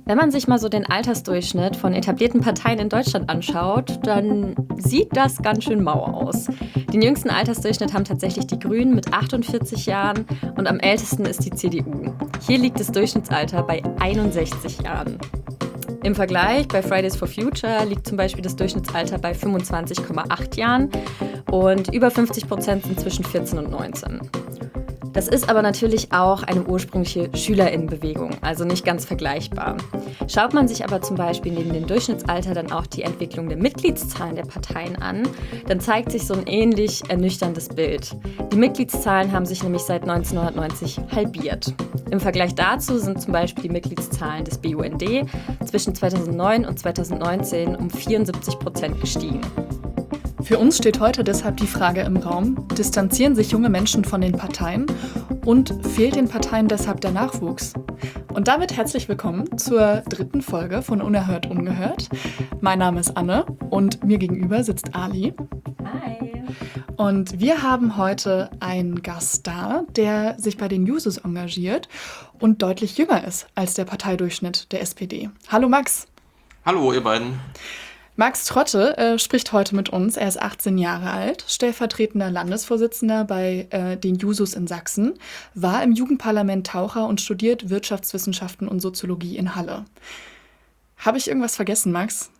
Wenn man sich mal so den Altersdurchschnitt von etablierten Parteien in Deutschland anschaut, dann sieht das ganz schön mau aus. Den jüngsten Altersdurchschnitt haben tatsächlich die Grünen mit 48 Jahren und am ältesten ist die CDU. Hier liegt das Durchschnittsalter bei 61 Jahren. Im Vergleich bei Fridays for Future liegt zum Beispiel das Durchschnittsalter bei 25,8 Jahren und über 50% sind zwischen 14 und 19. Das ist aber natürlich auch eine ursprüngliche SchülerInnenbewegung, also nicht ganz vergleichbar. Schaut man sich aber zum Beispiel neben dem Durchschnittsalter dann auch die Entwicklung der Mitgliedszahlen der Parteien an, dann zeigt sich so ein ähnlich ernüchterndes Bild. Die Mitgliedszahlen haben sich nämlich seit 1990 halbiert. Im Vergleich dazu sind zum Beispiel die Mitgliedszahlen des BUND zwischen 2009 und 2019 um 74% gestiegen. Für uns steht heute deshalb die Frage im Raum, distanzieren sich junge Menschen von den Parteien und fehlt den Parteien deshalb der Nachwuchs? Und damit herzlich willkommen zur 3. Folge von Unerhört Ungehört. Mein Name ist Anne und mir gegenüber sitzt Ali. Hi. Und wir haben heute einen Gast da, der sich bei den Jusos engagiert und deutlich jünger ist als der Parteidurchschnitt der SPD. Hallo Max. Hallo ihr beiden. Max Trotte spricht heute mit uns. Er ist 18 Jahre alt, stellvertretender Landesvorsitzender bei den Jusos in Sachsen, war im Jugendparlament Taucher und studiert Wirtschaftswissenschaften und Soziologie in Halle. Habe ich irgendwas vergessen, Max?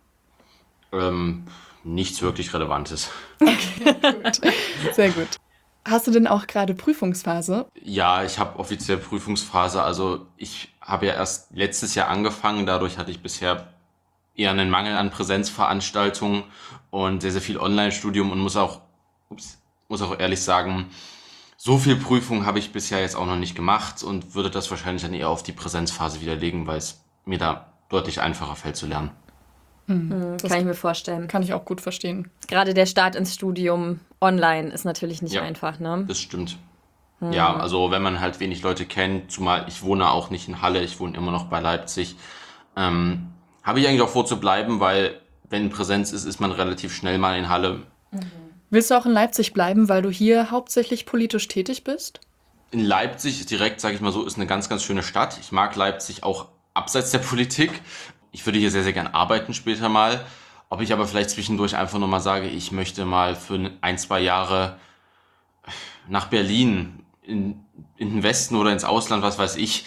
Nichts wirklich Relevantes. Okay, gut. Sehr gut. Hast du denn auch gerade Prüfungsphase? Ja, ich habe offiziell Prüfungsphase. Also ich habe ja erst letztes Jahr angefangen. Dadurch hatte ich bisher eher einen Mangel an Präsenzveranstaltungen und sehr, sehr viel Online-Studium und muss auch ehrlich sagen, so viel Prüfung habe ich bisher jetzt auch noch nicht gemacht und würde das wahrscheinlich dann eher auf die Präsenzphase widerlegen, weil es mir da deutlich einfacher fällt zu lernen. Kann ich mir vorstellen. Kann ich auch gut verstehen. Gerade der Start ins Studium online ist natürlich nicht einfach, ne? Das stimmt. Ja, also wenn man halt wenig Leute kennt, zumal ich wohne auch nicht in Halle, ich wohne immer noch bei Leipzig, habe ich eigentlich auch vor zu bleiben, weil wenn Präsenz ist, ist man relativ schnell mal in Halle. Willst du auch in Leipzig bleiben, weil du hier hauptsächlich politisch tätig bist? In Leipzig direkt, sage ich mal so, ist eine ganz, ganz schöne Stadt. Ich mag Leipzig auch abseits der Politik. Ich würde hier sehr, sehr gern arbeiten später mal. Ob ich aber vielleicht zwischendurch einfach nur mal sage, ich möchte mal für 1-2 Jahre nach Berlin, in den Westen oder ins Ausland, was weiß ich,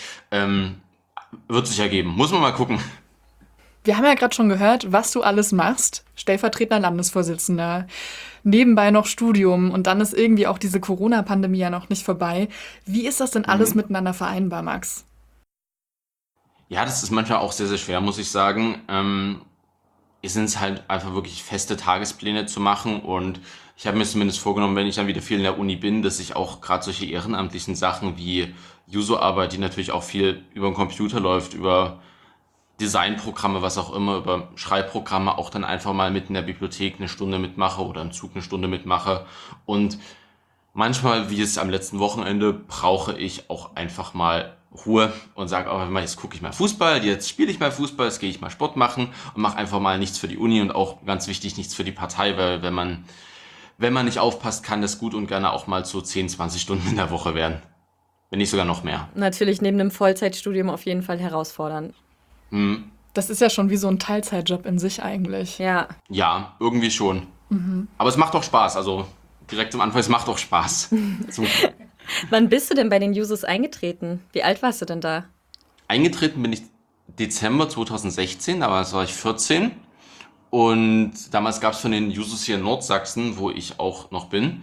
wird sich ergeben. Muss man mal gucken. Wir haben ja gerade schon gehört, was du alles machst. Stellvertretender Landesvorsitzender, nebenbei noch Studium und dann ist irgendwie auch diese Corona-Pandemie ja noch nicht vorbei. Wie ist das denn alles miteinander vereinbar, Max? Ja, das ist manchmal auch sehr, sehr schwer, muss ich sagen. Es sind halt einfach wirklich feste Tagespläne zu machen und ich habe mir zumindest vorgenommen, wenn ich dann wieder viel in der Uni bin, dass ich auch gerade solche ehrenamtlichen Sachen wie Juso-Arbeit, die natürlich auch viel über den Computer läuft, über Designprogramme, was auch immer, über Schreibprogramme auch dann einfach mal mit in der Bibliothek eine Stunde mitmache oder im Zug eine Stunde mitmache. Und manchmal, wie es am letzten Wochenende, brauche ich auch einfach mal Ruhe und sage auch mal, jetzt gucke ich mal Fußball, jetzt spiele ich mal Fußball, jetzt gehe ich mal Sport machen und mache einfach mal nichts für die Uni und auch ganz wichtig, nichts für die Partei, weil wenn man nicht aufpasst, kann das gut und gerne auch mal so 10, 20 Stunden in der Woche werden. Wenn nicht sogar noch mehr. Natürlich neben einem Vollzeitstudium auf jeden Fall herausfordernd. Das ist ja schon wie so ein Teilzeitjob in sich eigentlich. Ja. Ja, irgendwie schon. Aber es macht auch Spaß, also direkt am Anfang, es macht auch Spaß. Wann bist du denn bei den Jusos eingetreten? Wie alt warst du denn da? Eingetreten bin ich Dezember 2016, damals war ich 14. Und damals gab es von den Jusos hier in Nordsachsen, wo ich auch noch bin,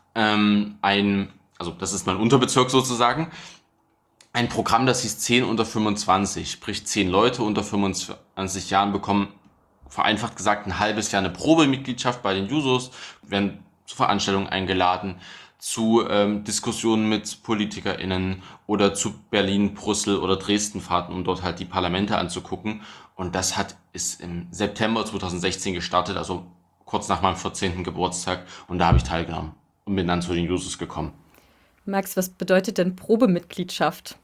also das ist mein Unterbezirk sozusagen, ein Programm, das hieß 10 unter 25, sprich 10 Leute unter 25 Jahren bekommen, vereinfacht gesagt, ein halbes Jahr eine Probemitgliedschaft bei den Jusos, werden zu Veranstaltungen eingeladen, zu Diskussionen mit PolitikerInnen oder zu Berlin, Brüssel oder Dresden fahrten, um dort halt die Parlamente anzugucken. Und das ist im September 2016 gestartet, also kurz nach meinem 14. Geburtstag. Und da habe ich teilgenommen und bin dann zu den Jusos gekommen. Max, was bedeutet denn Probemitgliedschaft?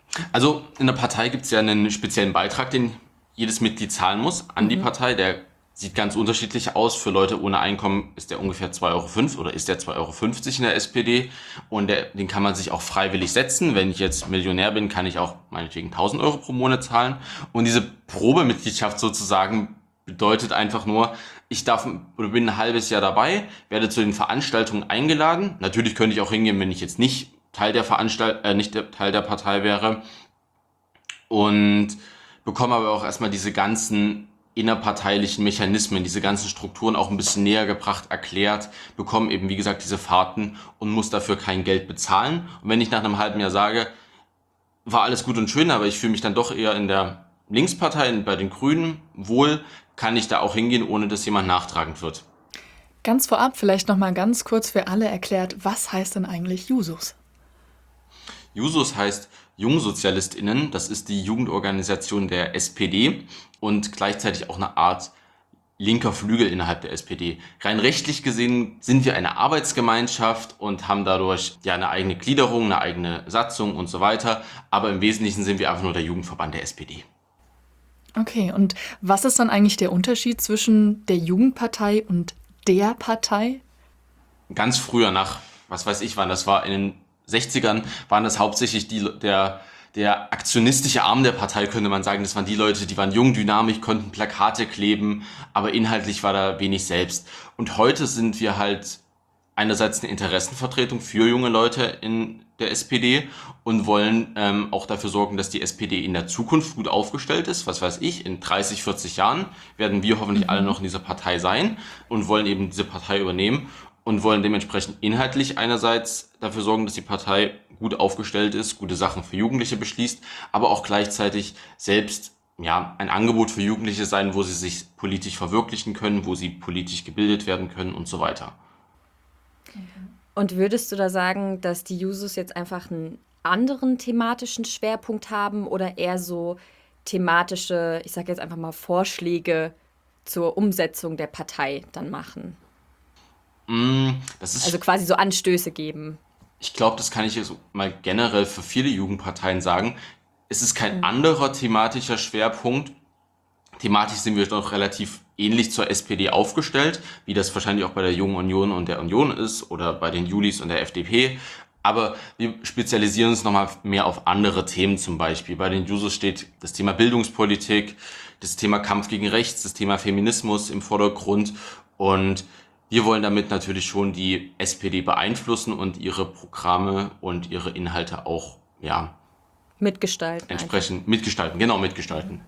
Also in der Partei gibt es ja einen speziellen Beitrag, den jedes Mitglied zahlen muss an die Partei. Der Sieht ganz unterschiedlich aus. Für Leute ohne Einkommen ist der ungefähr 2,05 € oder ist der 2,50 € in der SPD. Und den kann man sich auch freiwillig setzen. Wenn ich jetzt Millionär bin, kann ich auch meinetwegen 1.000 € pro Monat zahlen. Und diese Probemitgliedschaft sozusagen bedeutet einfach nur, ich darf oder bin ein halbes Jahr dabei, werde zu den Veranstaltungen eingeladen. Natürlich könnte ich auch hingehen, wenn ich jetzt nicht Teil der Teil der Partei wäre. Und bekomme aber auch erstmal diese ganzen innerparteilichen Mechanismen, diese ganzen Strukturen auch ein bisschen näher gebracht, erklärt, bekomme eben, wie gesagt, diese Fahrten und muss dafür kein Geld bezahlen. Und wenn ich nach einem halben Jahr sage, war alles gut und schön, aber ich fühle mich dann doch eher in der Linkspartei, bei den Grünen wohl, kann ich da auch hingehen, ohne dass jemand nachtragend wird. Ganz vorab vielleicht nochmal ganz kurz für alle erklärt, was heißt denn eigentlich Jusos? Jusos heißt JungsozialistInnen, das ist die Jugendorganisation der SPD und gleichzeitig auch eine Art linker Flügel innerhalb der SPD. Rein rechtlich gesehen sind wir eine Arbeitsgemeinschaft und haben dadurch ja eine eigene Gliederung, eine eigene Satzung und so weiter, aber im Wesentlichen sind wir einfach nur der Jugendverband der SPD. Okay, und was ist dann eigentlich der Unterschied zwischen der Jugendpartei und der Partei? Ganz früher was weiß ich wann, das war in den 60ern, waren das hauptsächlich der aktionistische Arm der Partei, könnte man sagen. Das waren die Leute, die waren jung, dynamisch, konnten Plakate kleben, aber inhaltlich war da wenig selbst. Und heute sind wir halt einerseits eine Interessenvertretung für junge Leute in der SPD und wollen auch dafür sorgen, dass die SPD in der Zukunft gut aufgestellt ist. Was weiß ich, in 30, 40 Jahren werden wir hoffentlich alle noch in dieser Partei sein und wollen eben diese Partei übernehmen und wollen dementsprechend inhaltlich einerseits dafür sorgen, dass die Partei gut aufgestellt ist, gute Sachen für Jugendliche beschließt, aber auch gleichzeitig selbst ein Angebot für Jugendliche sein, wo sie sich politisch verwirklichen können, wo sie politisch gebildet werden können und so weiter. Und würdest du da sagen, dass die Jusos jetzt einfach einen anderen thematischen Schwerpunkt haben oder eher so thematische, ich sage jetzt einfach mal Vorschläge zur Umsetzung der Partei dann machen? Also quasi so Anstöße geben. Ich glaube, das kann ich jetzt mal generell für viele Jugendparteien sagen. Es ist kein anderer thematischer Schwerpunkt. Thematisch sind wir doch relativ ähnlich zur SPD aufgestellt, wie das wahrscheinlich auch bei der Jungen Union und der Union ist oder bei den Julis und der FDP. Aber wir spezialisieren uns nochmal mehr auf andere Themen zum Beispiel. Bei den Jusos steht das Thema Bildungspolitik, das Thema Kampf gegen Rechts, das Thema Feminismus im Vordergrund. Und wir wollen damit natürlich schon die SPD beeinflussen und ihre Programme und ihre Inhalte auch Mitgestalten. entsprechend mitgestalten.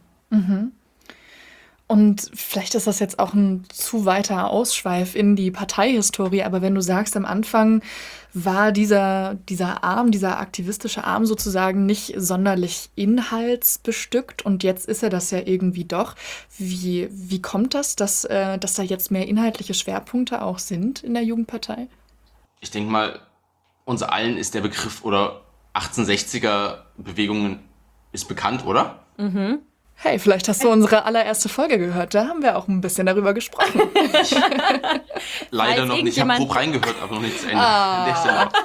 Und vielleicht ist das jetzt auch ein zu weiter Ausschweif in die Parteihistorie, aber wenn du sagst, am Anfang war dieser Arm, dieser aktivistische Arm sozusagen nicht sonderlich inhaltsbestückt und jetzt ist er das ja irgendwie doch. Wie kommt das, dass da jetzt mehr inhaltliche Schwerpunkte auch sind in der Jugendpartei? Ich denke mal, uns allen ist der Begriff oder 1860er-Bewegungen ist bekannt, oder? Hey, vielleicht hast du unsere allererste Folge gehört. Da haben wir auch ein bisschen darüber gesprochen. Leider noch nicht. Ich habe grob reingehört, aber noch nicht zu Ende. An der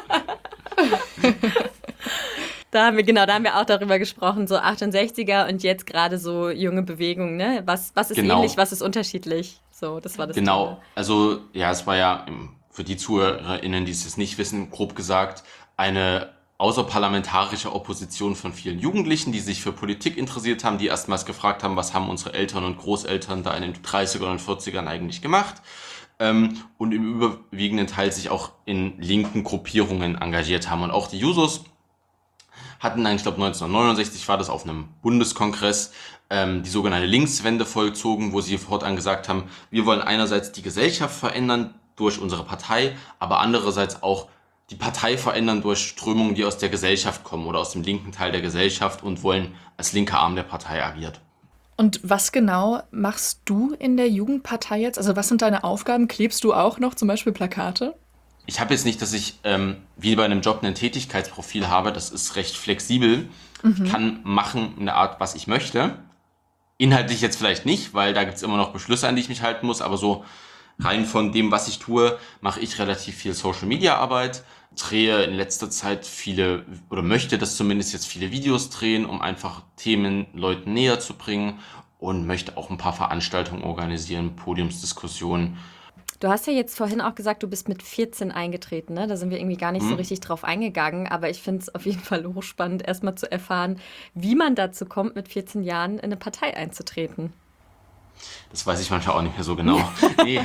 Stelle auch. Da haben wir auch darüber gesprochen, so 68er und jetzt gerade so junge Bewegungen, ne? Was ist ähnlich, was ist unterschiedlich? So, das war das Genau, Thema. also es war ja für die ZuhörerInnen, die es nicht wissen, grob gesagt, eine außerparlamentarische Opposition von vielen Jugendlichen, die sich für Politik interessiert haben, die erstmals gefragt haben, was haben unsere Eltern und Großeltern da in den 30ern und 40ern eigentlich gemacht, und im überwiegenden Teil sich auch in linken Gruppierungen engagiert haben. Und auch die Jusos hatten dann, ich glaube 1969 war das auf einem Bundeskongress, die sogenannte Linkswende vollzogen, wo sie fortan gesagt haben, wir wollen einerseits die Gesellschaft verändern durch unsere Partei, aber andererseits auch die Partei verändern durch Strömungen, die aus der Gesellschaft kommen oder aus dem linken Teil der Gesellschaft und wollen als linker Arm der Partei agiert. Und was genau machst du in der Jugendpartei jetzt? Also was sind deine Aufgaben? Klebst du auch noch zum Beispiel Plakate? Ich habe jetzt nicht, dass ich wie bei einem Job ein Tätigkeitsprofil habe. Das ist recht flexibel. Ich kann machen in der Art, was ich möchte. Inhaltlich jetzt vielleicht nicht, weil da gibt es immer noch Beschlüsse, an die ich mich halten muss. Aber so rein von dem, was ich tue, mache ich relativ viel Social-Media-Arbeit. Drehe in letzter Zeit möchte das zumindest jetzt viele Videos drehen, um einfach Themen Leuten näher zu bringen und möchte auch ein paar Veranstaltungen organisieren, Podiumsdiskussionen. Du hast ja jetzt vorhin auch gesagt, du bist mit 14 eingetreten, ne? Da sind wir irgendwie gar nicht so richtig drauf eingegangen, aber ich finde es auf jeden Fall hochspannend, erstmal zu erfahren, wie man dazu kommt, mit 14 Jahren in eine Partei einzutreten. Das weiß ich manchmal auch nicht mehr so genau. Nee.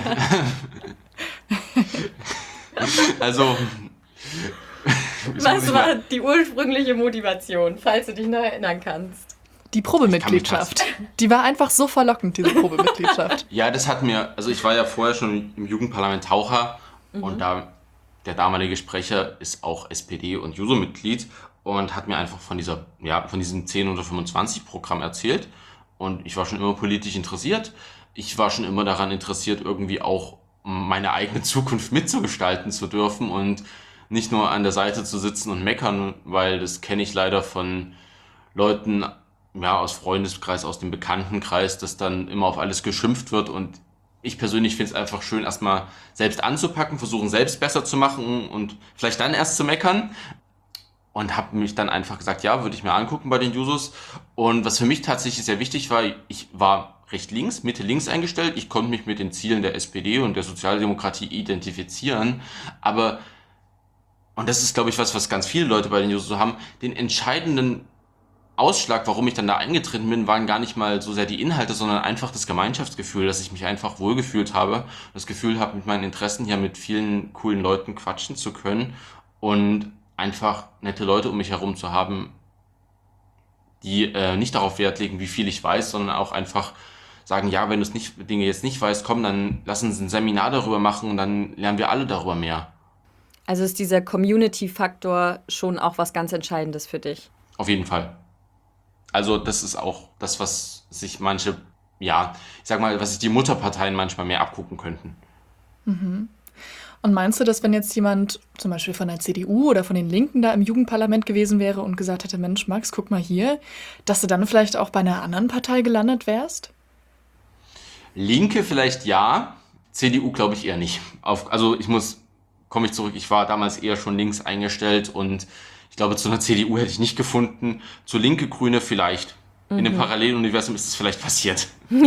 Also, Was war die ursprüngliche Motivation, falls du dich noch erinnern kannst? Die Probemitgliedschaft. Die war einfach so verlockend, diese Probemitgliedschaft. Ja, das hat mir, also ich war ja vorher schon im Jugendparlament Taucher und da der damalige Sprecher ist auch SPD- und Juso-Mitglied und hat mir einfach von diesem 10 oder 25 Programm erzählt und ich war schon immer politisch interessiert. Ich war schon immer daran interessiert, irgendwie auch meine eigene Zukunft mitzugestalten zu dürfen und nicht nur an der Seite zu sitzen und meckern, weil das kenne ich leider von Leuten, ja, aus Freundeskreis, aus dem Bekanntenkreis, dass dann immer auf alles geschimpft wird und ich persönlich finde es einfach schön, erstmal selbst anzupacken, versuchen selbst besser zu machen und vielleicht dann erst zu meckern und habe mich dann einfach gesagt, ja, würde ich mir angucken bei den Jusos und was für mich tatsächlich sehr wichtig war, ich war recht links, Mitte links eingestellt, ich konnte mich mit den Zielen der SPD und der Sozialdemokratie identifizieren, aber, und das ist glaube ich was ganz viele Leute bei den Jusos so haben, den entscheidenden Ausschlag, warum ich dann da eingetreten bin, waren gar nicht mal so sehr die Inhalte, sondern einfach das Gemeinschaftsgefühl, dass ich mich einfach wohlgefühlt habe, das Gefühl habe, mit meinen Interessen hier mit vielen coolen Leuten quatschen zu können und einfach nette Leute um mich herum zu haben, die nicht darauf Wert legen, wie viel ich weiß, sondern auch einfach sagen, ja, wenn du Dinge jetzt nicht weißt, komm, dann lass uns ein Seminar darüber machen und dann lernen wir alle darüber mehr. Also ist dieser Community-Faktor schon auch was ganz Entscheidendes für dich? Auf jeden Fall. Also das ist auch das, was sich manche, ja, ich sag mal, was sich die Mutterparteien manchmal mehr abgucken könnten. Und meinst du, dass wenn jetzt jemand zum Beispiel von der CDU oder von den Linken da im Jugendparlament gewesen wäre und gesagt hätte, Mensch, Max, guck mal hier, dass du dann vielleicht auch bei einer anderen Partei gelandet wärst? Linke vielleicht ja, CDU glaube ich eher nicht. Komme ich zurück, ich war damals eher schon links eingestellt und ich glaube, zu einer CDU hätte ich nicht gefunden. Zu Linke, Grüne vielleicht. In dem Paralleluniversum ist es vielleicht passiert.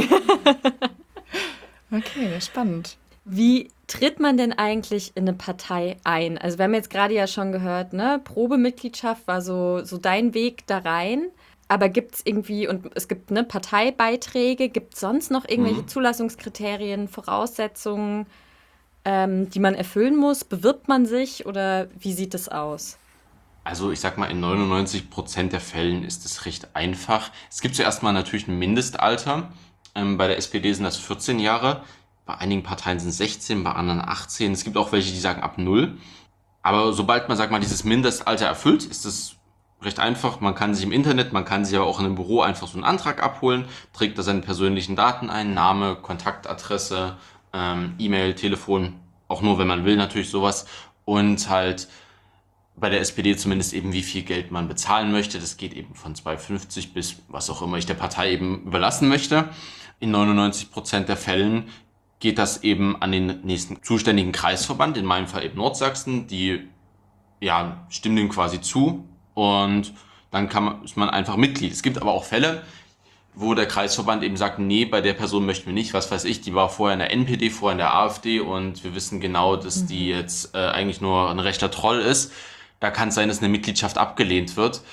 Okay, spannend. Wie tritt man denn eigentlich in eine Partei ein? Also wir haben jetzt gerade ja schon gehört, ne, Probemitgliedschaft war so dein Weg da rein. Aber gibt es irgendwie, und es gibt ne, Parteibeiträge, gibt es sonst noch irgendwelche Zulassungskriterien, Voraussetzungen, die man erfüllen muss? Bewirbt man sich oder wie sieht es aus? Also ich sag mal, in 99% der Fällen ist es recht einfach. Es gibt zuerst mal natürlich ein Mindestalter. Bei der SPD sind das 14 Jahre. Bei einigen Parteien sind es 16, bei anderen 18. Es gibt auch welche, die sagen ab 0. Aber sobald man, sag mal, dieses Mindestalter erfüllt, ist es recht einfach. Man kann sich im Internet, man kann sich aber auch in einem Büro einfach so einen Antrag abholen, trägt da seine persönlichen Daten ein, Name, Kontaktadresse, E-Mail, Telefon, auch nur, wenn man will, natürlich sowas. Und halt bei der SPD zumindest eben, wie viel Geld man bezahlen möchte. Das geht eben von 2,50 bis was auch immer ich der Partei eben überlassen möchte. In 99% der Fällen geht das eben an den nächsten zuständigen Kreisverband, in meinem Fall eben Nordsachsen, die ja, stimmen dem quasi zu und dann ist man einfach Mitglied. Es gibt aber auch Fälle, wo der Kreisverband eben sagt, nee, bei der Person möchten wir nicht, was weiß ich, die war vorher in der NPD, vorher in der AfD und wir wissen genau, dass die jetzt eigentlich nur ein rechter Troll ist. Da kann es sein, dass eine Mitgliedschaft abgelehnt wird.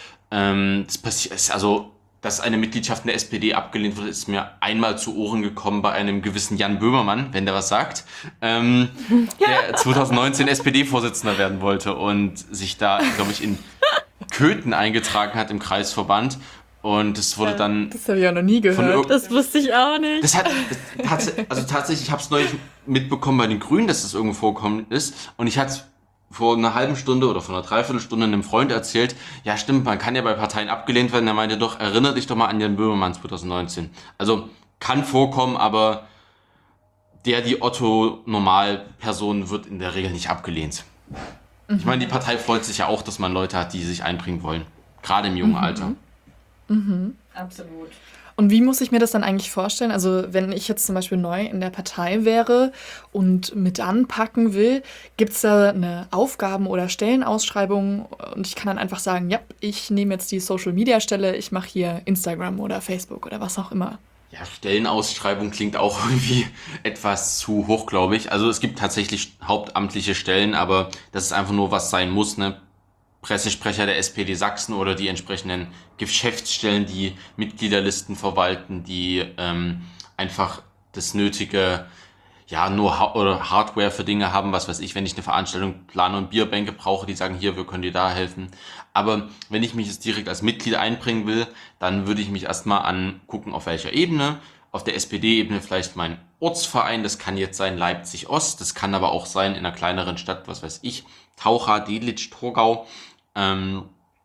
Dass eine Mitgliedschaft in der SPD abgelehnt wird, ist mir einmal zu Ohren gekommen bei einem gewissen Jan Böhmermann, wenn der was sagt, der 2019 SPD-Vorsitzender werden wollte und sich da, glaube ich, in Köthen eingetragen hat im Kreisverband. Und das wurde dann... Das habe ich ja noch nie gehört. Das wusste ich auch nicht. Tatsächlich, ich habe es neulich mitbekommen bei den Grünen, dass das irgendwo vorgekommen ist. Und ich hatte vor einer halben Stunde oder vor einer Dreiviertelstunde einem Freund erzählt, ja stimmt, man kann ja bei Parteien abgelehnt werden. Er meinte doch, erinnere dich doch mal an Jan Böhmermann 2019. Also kann vorkommen, aber die Otto-Normal-Person wird in der Regel nicht abgelehnt. Ich meine, die Partei freut sich ja auch, dass man Leute hat, die sich einbringen wollen. Gerade im jungen Alter. Absolut. Und wie muss ich mir das dann eigentlich vorstellen? Also wenn ich jetzt zum Beispiel neu in der Partei wäre und mit anpacken will, gibt es da eine Aufgaben- oder Stellenausschreibung und ich kann dann einfach sagen, ja, ich nehme jetzt die Social-Media-Stelle, ich mache hier Instagram oder Facebook oder was auch immer. Ja, Stellenausschreibung klingt auch irgendwie etwas zu hoch, glaube ich. Also es gibt tatsächlich hauptamtliche Stellen, aber das ist einfach nur, was sein muss, ne? Pressesprecher der SPD Sachsen oder die entsprechenden Geschäftsstellen, die Mitgliederlisten verwalten, die einfach das nötige, ja, nur oder Hardware für Dinge haben, was weiß ich, wenn ich eine Veranstaltung plane und Bierbänke brauche, die sagen, hier, wir können dir da helfen. Aber wenn ich mich jetzt direkt als Mitglied einbringen will, dann würde ich mich erstmal angucken, auf welcher Ebene. Auf der SPD-Ebene vielleicht mein Ortsverein, das kann jetzt sein Leipzig-Ost, das kann aber auch sein in einer kleineren Stadt, was weiß ich, Taucha, Delitzsch, Torgau. Ähm,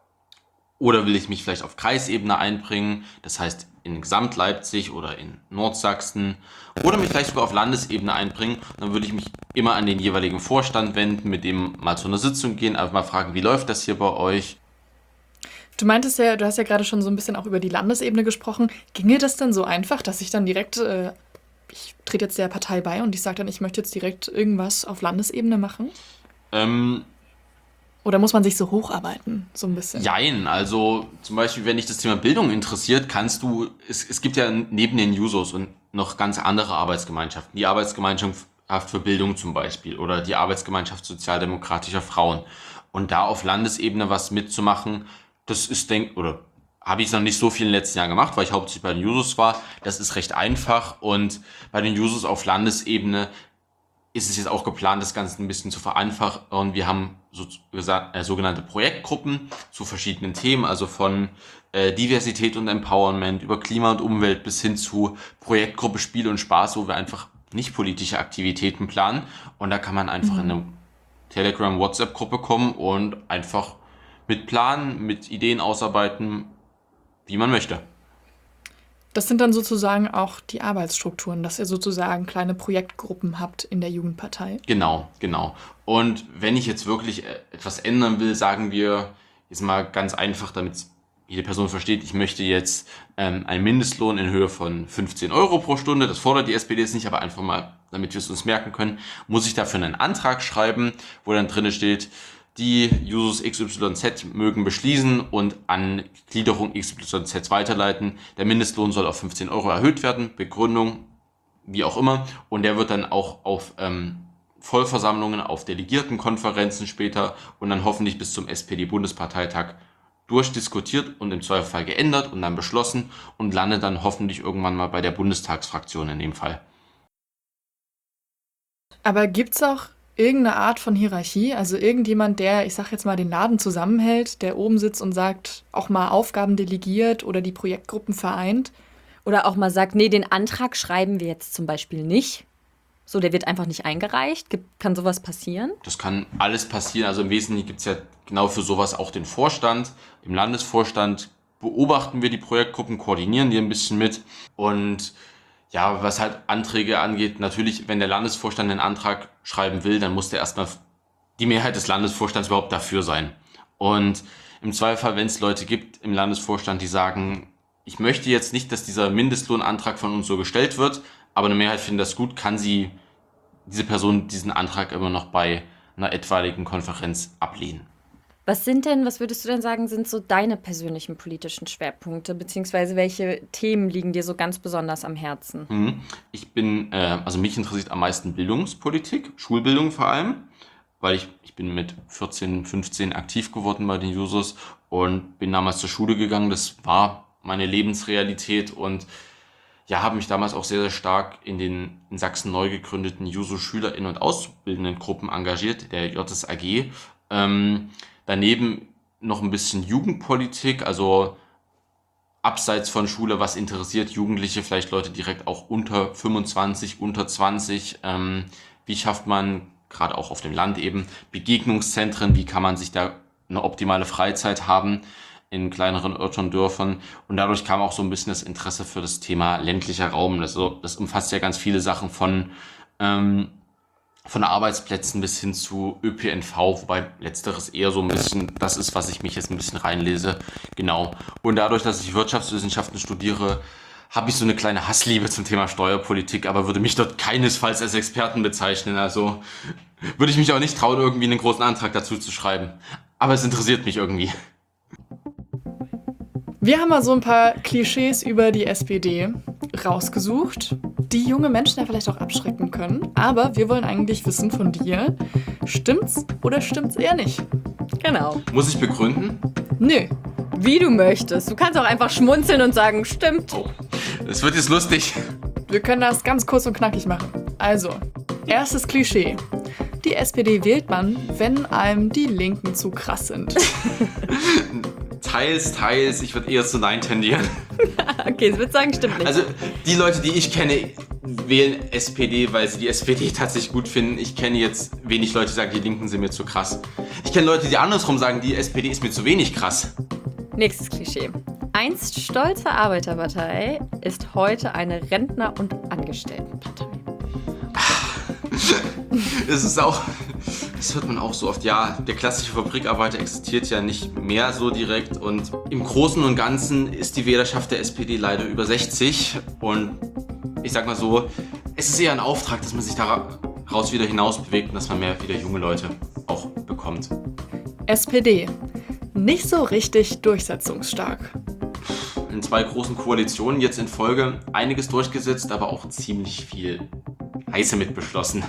oder will ich mich vielleicht auf Kreisebene einbringen, das heißt in Gesamt-Leipzig oder in Nordsachsen, oder mich vielleicht sogar auf Landesebene einbringen. Dann würde ich mich immer an den jeweiligen Vorstand wenden, mit dem mal zu einer Sitzung gehen, einfach mal fragen, wie läuft das hier bei euch? Du meintest ja, du hast ja gerade schon so ein bisschen auch über die Landesebene gesprochen. Ginge das dann so einfach, dass ich dann direkt, ich trete jetzt der Partei bei und ich sage dann, ich möchte jetzt direkt irgendwas auf Landesebene machen? Ähm, Oder muss man sich so hocharbeiten, so ein bisschen? Jein, also zum Beispiel, wenn dich das Thema Bildung interessiert, es gibt ja neben den Jusos und noch ganz andere Arbeitsgemeinschaften. Die Arbeitsgemeinschaft für Bildung zum Beispiel oder die Arbeitsgemeinschaft sozialdemokratischer Frauen. Und da auf Landesebene was mitzumachen, das ist, oder habe ich noch nicht so viel in den letzten Jahren gemacht, weil ich hauptsächlich bei den Jusos war. Das ist recht einfach und bei den Jusos auf Landesebene ist es jetzt auch geplant, das Ganze ein bisschen zu vereinfachen. Und wir haben sogenannte Projektgruppen zu verschiedenen Themen, also von Diversität und Empowerment über Klima und Umwelt bis hin zu Projektgruppe Spiel und Spaß, wo wir einfach nicht politische Aktivitäten planen. Und da kann man einfach in eine Telegram-WhatsApp-Gruppe kommen und einfach mit planen, mit Ideen ausarbeiten, wie man möchte. Das sind dann sozusagen auch die Arbeitsstrukturen, dass ihr sozusagen kleine Projektgruppen habt in der Jugendpartei. Genau, genau. Und wenn ich jetzt wirklich etwas ändern will, sagen wir jetzt mal ganz einfach, damit jede Person versteht, ich möchte jetzt einen Mindestlohn in Höhe von 15 Euro pro Stunde, das fordert die SPD jetzt nicht, aber einfach mal, damit wir es uns merken können, muss ich dafür einen Antrag schreiben, wo dann drin steht, die Jusos XYZ mögen beschließen und an Gliederung XYZ weiterleiten. Der Mindestlohn soll auf 15 Euro erhöht werden, Begründung, wie auch immer. Und der wird dann auch auf Vollversammlungen, auf Delegiertenkonferenzen später und dann hoffentlich bis zum SPD-Bundesparteitag durchdiskutiert und im Zweifelsfall geändert und dann beschlossen und landet dann hoffentlich irgendwann mal bei der Bundestagsfraktion in dem Fall. Aber gibt's auch irgendeine Art von Hierarchie? Also irgendjemand, der, ich sag jetzt mal, den Laden zusammenhält, der oben sitzt und sagt, auch mal Aufgaben delegiert oder die Projektgruppen vereint? Oder auch mal sagt, nee, den Antrag schreiben wir jetzt zum Beispiel nicht. So, der wird einfach nicht eingereicht. Kann sowas passieren? Das kann alles passieren. Also im Wesentlichen gibt es ja genau für sowas auch den Vorstand. Im Landesvorstand beobachten wir die Projektgruppen, koordinieren die ein bisschen mit. Und ja, was halt Anträge angeht, natürlich, wenn der Landesvorstand einen Antrag schreiben will, dann muss der erstmal die Mehrheit des Landesvorstands überhaupt dafür sein. Und im Zweifelsfall, wenn es Leute gibt im Landesvorstand, die sagen, ich möchte jetzt nicht, dass dieser Mindestlohnantrag von uns so gestellt wird, aber eine Mehrheit findet das gut, kann diese Person diesen Antrag immer noch bei einer etwaigen Konferenz ablehnen. Was würdest du denn sagen, sind so deine persönlichen politischen Schwerpunkte, beziehungsweise welche Themen liegen dir so ganz besonders am Herzen? Also mich interessiert am meisten Bildungspolitik, Schulbildung vor allem, weil ich bin mit 14, 15 aktiv geworden bei den Jusos und bin damals zur Schule gegangen. Das war meine Lebensrealität und ja, habe mich damals auch sehr, sehr stark in den in Sachsen neu gegründeten Juso-SchülerInnen- und Auszubildendengruppen engagiert, der JSAG. Daneben noch ein bisschen Jugendpolitik, also abseits von Schule, was interessiert Jugendliche, vielleicht Leute direkt auch unter 25, unter 20. Wie schafft man, gerade auch auf dem Land eben, Begegnungszentren, wie kann man sich da eine optimale Freizeit haben in kleineren Orten und Dörfern. Und dadurch kam auch so ein bisschen das Interesse für das Thema ländlicher Raum. Das umfasst ja ganz viele Sachen von Arbeitsplätzen bis hin zu ÖPNV, wobei letzteres eher so ein bisschen das ist, was ich mich jetzt ein bisschen reinlese. Genau. Und dadurch, dass ich Wirtschaftswissenschaften studiere, habe ich so eine kleine Hassliebe zum Thema Steuerpolitik, aber würde mich dort keinesfalls als Experten bezeichnen. Also würde ich mich auch nicht trauen, irgendwie einen großen Antrag dazu zu schreiben. Aber es interessiert mich irgendwie. Wir haben mal so ein paar Klischees über die SPD. rausgesucht, die junge Menschen ja vielleicht auch abschrecken können. Aber wir wollen eigentlich wissen von dir, stimmt's oder stimmt's eher nicht? Genau. Muss ich begründen? Nö. Wie du möchtest. Du kannst auch einfach schmunzeln und sagen, stimmt. Oh, das wird jetzt lustig. Wir können das ganz kurz und knackig machen. Also, erstes Klischee. Die SPD wählt man, wenn einem die Linken zu krass sind. Teils. Ich würde eher zu Nein tendieren. Okay, ich würde sagen, stimmt nicht. Also die Leute, die ich kenne, wählen SPD, weil sie die SPD tatsächlich gut finden. Ich kenne jetzt wenig Leute, die sagen, die Linken sind mir zu krass. Ich kenne Leute, die andersrum sagen, die SPD ist mir zu wenig krass. Nächstes Klischee. Einst stolze Arbeiterpartei ist heute eine Rentner- und Angestelltenpartei. Das hört man auch so oft. Ja, der klassische Fabrikarbeiter existiert ja nicht mehr so direkt und im Großen und Ganzen ist die Wählerschaft der SPD leider über 60 und ich sag mal so, es ist eher ein Auftrag, dass man sich daraus wieder hinaus bewegt und dass man mehr wieder junge Leute auch bekommt. SPD. Nicht so richtig durchsetzungsstark. In 2 großen Koalitionen jetzt in Folge einiges durchgesetzt, aber auch ziemlich viel Heiße mit beschlossen.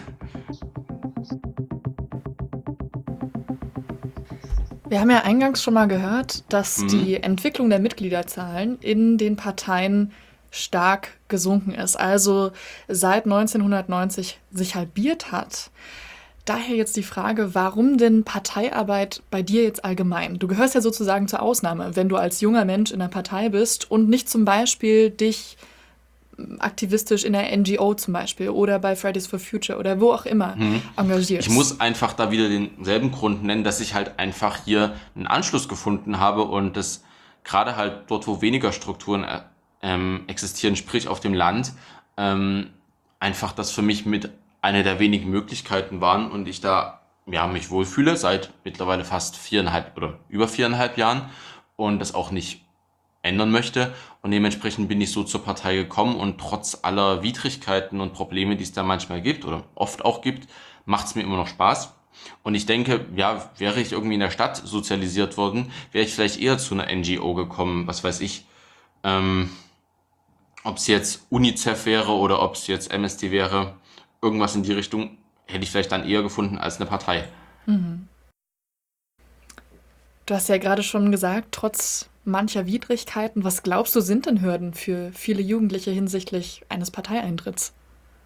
Wir haben ja eingangs schon mal gehört, dass die Entwicklung der Mitgliederzahlen in den Parteien stark gesunken ist, also seit 1990 sich halbiert hat. Daher jetzt die Frage, warum denn Parteiarbeit bei dir jetzt allgemein? Du gehörst ja sozusagen zur Ausnahme, wenn du als junger Mensch in der Partei bist und nicht zum Beispiel dich aktivistisch in der NGO zum Beispiel oder bei Fridays for Future oder wo auch immer engagierst. Ich muss einfach da wieder denselben Grund nennen, dass ich halt einfach hier einen Anschluss gefunden habe und das gerade halt dort, wo weniger Strukturen existieren, sprich auf dem Land, einfach das für mich mit einer der wenigen Möglichkeiten waren und ich da mich wohlfühle seit mittlerweile fast 4,5 oder über 4,5 Jahren und das auch nicht ändern möchte und dementsprechend bin ich so zur Partei gekommen und trotz aller Widrigkeiten und Probleme, die es da manchmal gibt oder oft auch gibt, macht es mir immer noch Spaß und ich denke, ja, wäre ich irgendwie in der Stadt sozialisiert worden, wäre ich vielleicht eher zu einer NGO gekommen, was weiß ich, ob es jetzt UNICEF wäre oder ob es jetzt MSD wäre, irgendwas in die Richtung hätte ich vielleicht dann eher gefunden als eine Partei. Du hast ja gerade schon gesagt, trotz mancher Widrigkeiten, was glaubst du, sind denn Hürden für viele Jugendliche hinsichtlich eines Parteieintritts?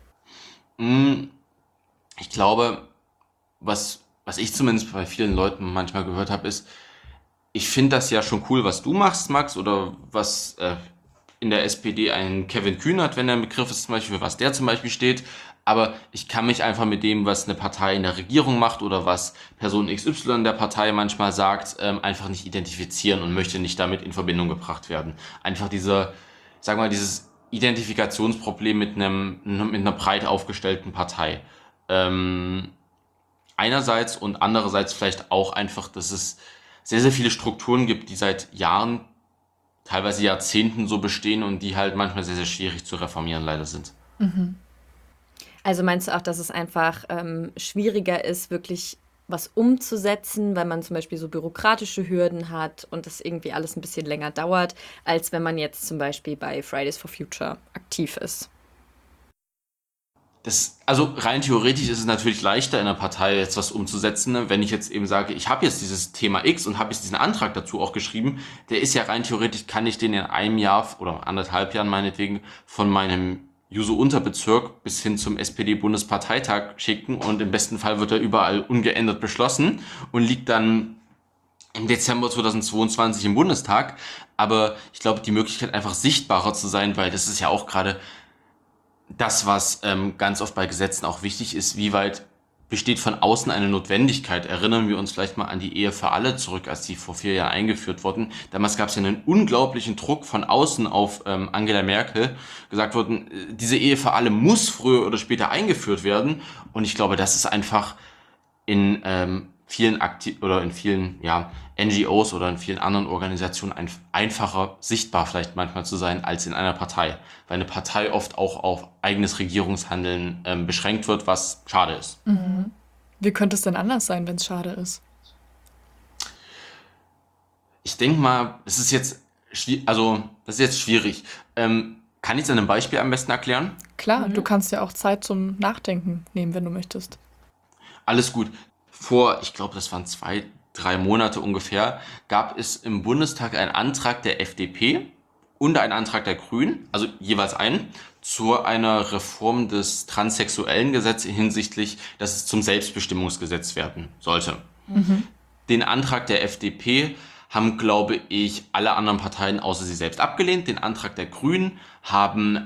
Ich glaube, was ich zumindest bei vielen Leuten manchmal gehört habe, ist, ich finde das ja schon cool, was du machst, Max, oder was in der SPD ein Kevin Kühnert, wenn der ein Begriff ist, zum Beispiel, für was der zum Beispiel steht. Aber ich kann mich einfach mit dem, was eine Partei in der Regierung macht oder was Person XY der Partei manchmal sagt, einfach nicht identifizieren und möchte nicht damit in Verbindung gebracht werden. Einfach dieses Identifikationsproblem mit einer breit aufgestellten Partei. Einerseits und andererseits vielleicht auch einfach, dass es sehr, sehr viele Strukturen gibt, die seit Jahren, teilweise Jahrzehnten so bestehen und die halt manchmal sehr, sehr schwierig zu reformieren leider sind. Also meinst du auch, dass es einfach schwieriger ist, wirklich was umzusetzen, weil man zum Beispiel so bürokratische Hürden hat und das irgendwie alles ein bisschen länger dauert, als wenn man jetzt zum Beispiel bei Fridays for Future aktiv ist? Also rein theoretisch ist es natürlich leichter in einer Partei jetzt was umzusetzen, ne? Wenn ich jetzt eben sage, ich habe jetzt dieses Thema X und habe jetzt diesen Antrag dazu auch geschrieben, der ist ja rein theoretisch, kann ich den in einem Jahr oder 1,5 Jahren meinetwegen von meinem Juso-Unterbezirk bis hin zum SPD-Bundesparteitag schicken und im besten Fall wird er überall ungeändert beschlossen und liegt dann im Dezember 2022 im Bundestag. Aber ich glaube, die Möglichkeit einfach sichtbarer zu sein, weil das ist ja auch gerade das, was ganz oft bei Gesetzen auch wichtig ist, wie weit besteht von außen eine Notwendigkeit. Erinnern wir uns vielleicht mal an die Ehe für alle zurück, als die vor 4 Jahren eingeführt wurden. Damals gab es ja einen unglaublichen Druck von außen auf Angela Merkel. Gesagt wurden, diese Ehe für alle muss früher oder später eingeführt werden. Und ich glaube, das ist einfach in vielen NGOs oder in vielen anderen Organisationen einfacher sichtbar vielleicht manchmal zu sein als in einer Partei. Weil eine Partei oft auch auf eigenes Regierungshandeln beschränkt wird, was schade ist. Wie könnte es denn anders sein, wenn es schade ist? Ich denke mal, das ist jetzt schwierig. Kann Kann ich es an einem Beispiel am besten erklären? Klar, du kannst ja auch Zeit zum Nachdenken nehmen, wenn du möchtest. Alles gut. Vor, ich glaube, das waren 2, 3 Monate ungefähr, gab es im Bundestag einen Antrag der FDP und einen Antrag der Grünen, also jeweils einen, zu einer Reform des transsexuellen Gesetzes hinsichtlich, dass es zum Selbstbestimmungsgesetz werden sollte. Den Antrag der FDP haben, glaube ich, alle anderen Parteien außer sie selbst abgelehnt. Den Antrag der Grünen haben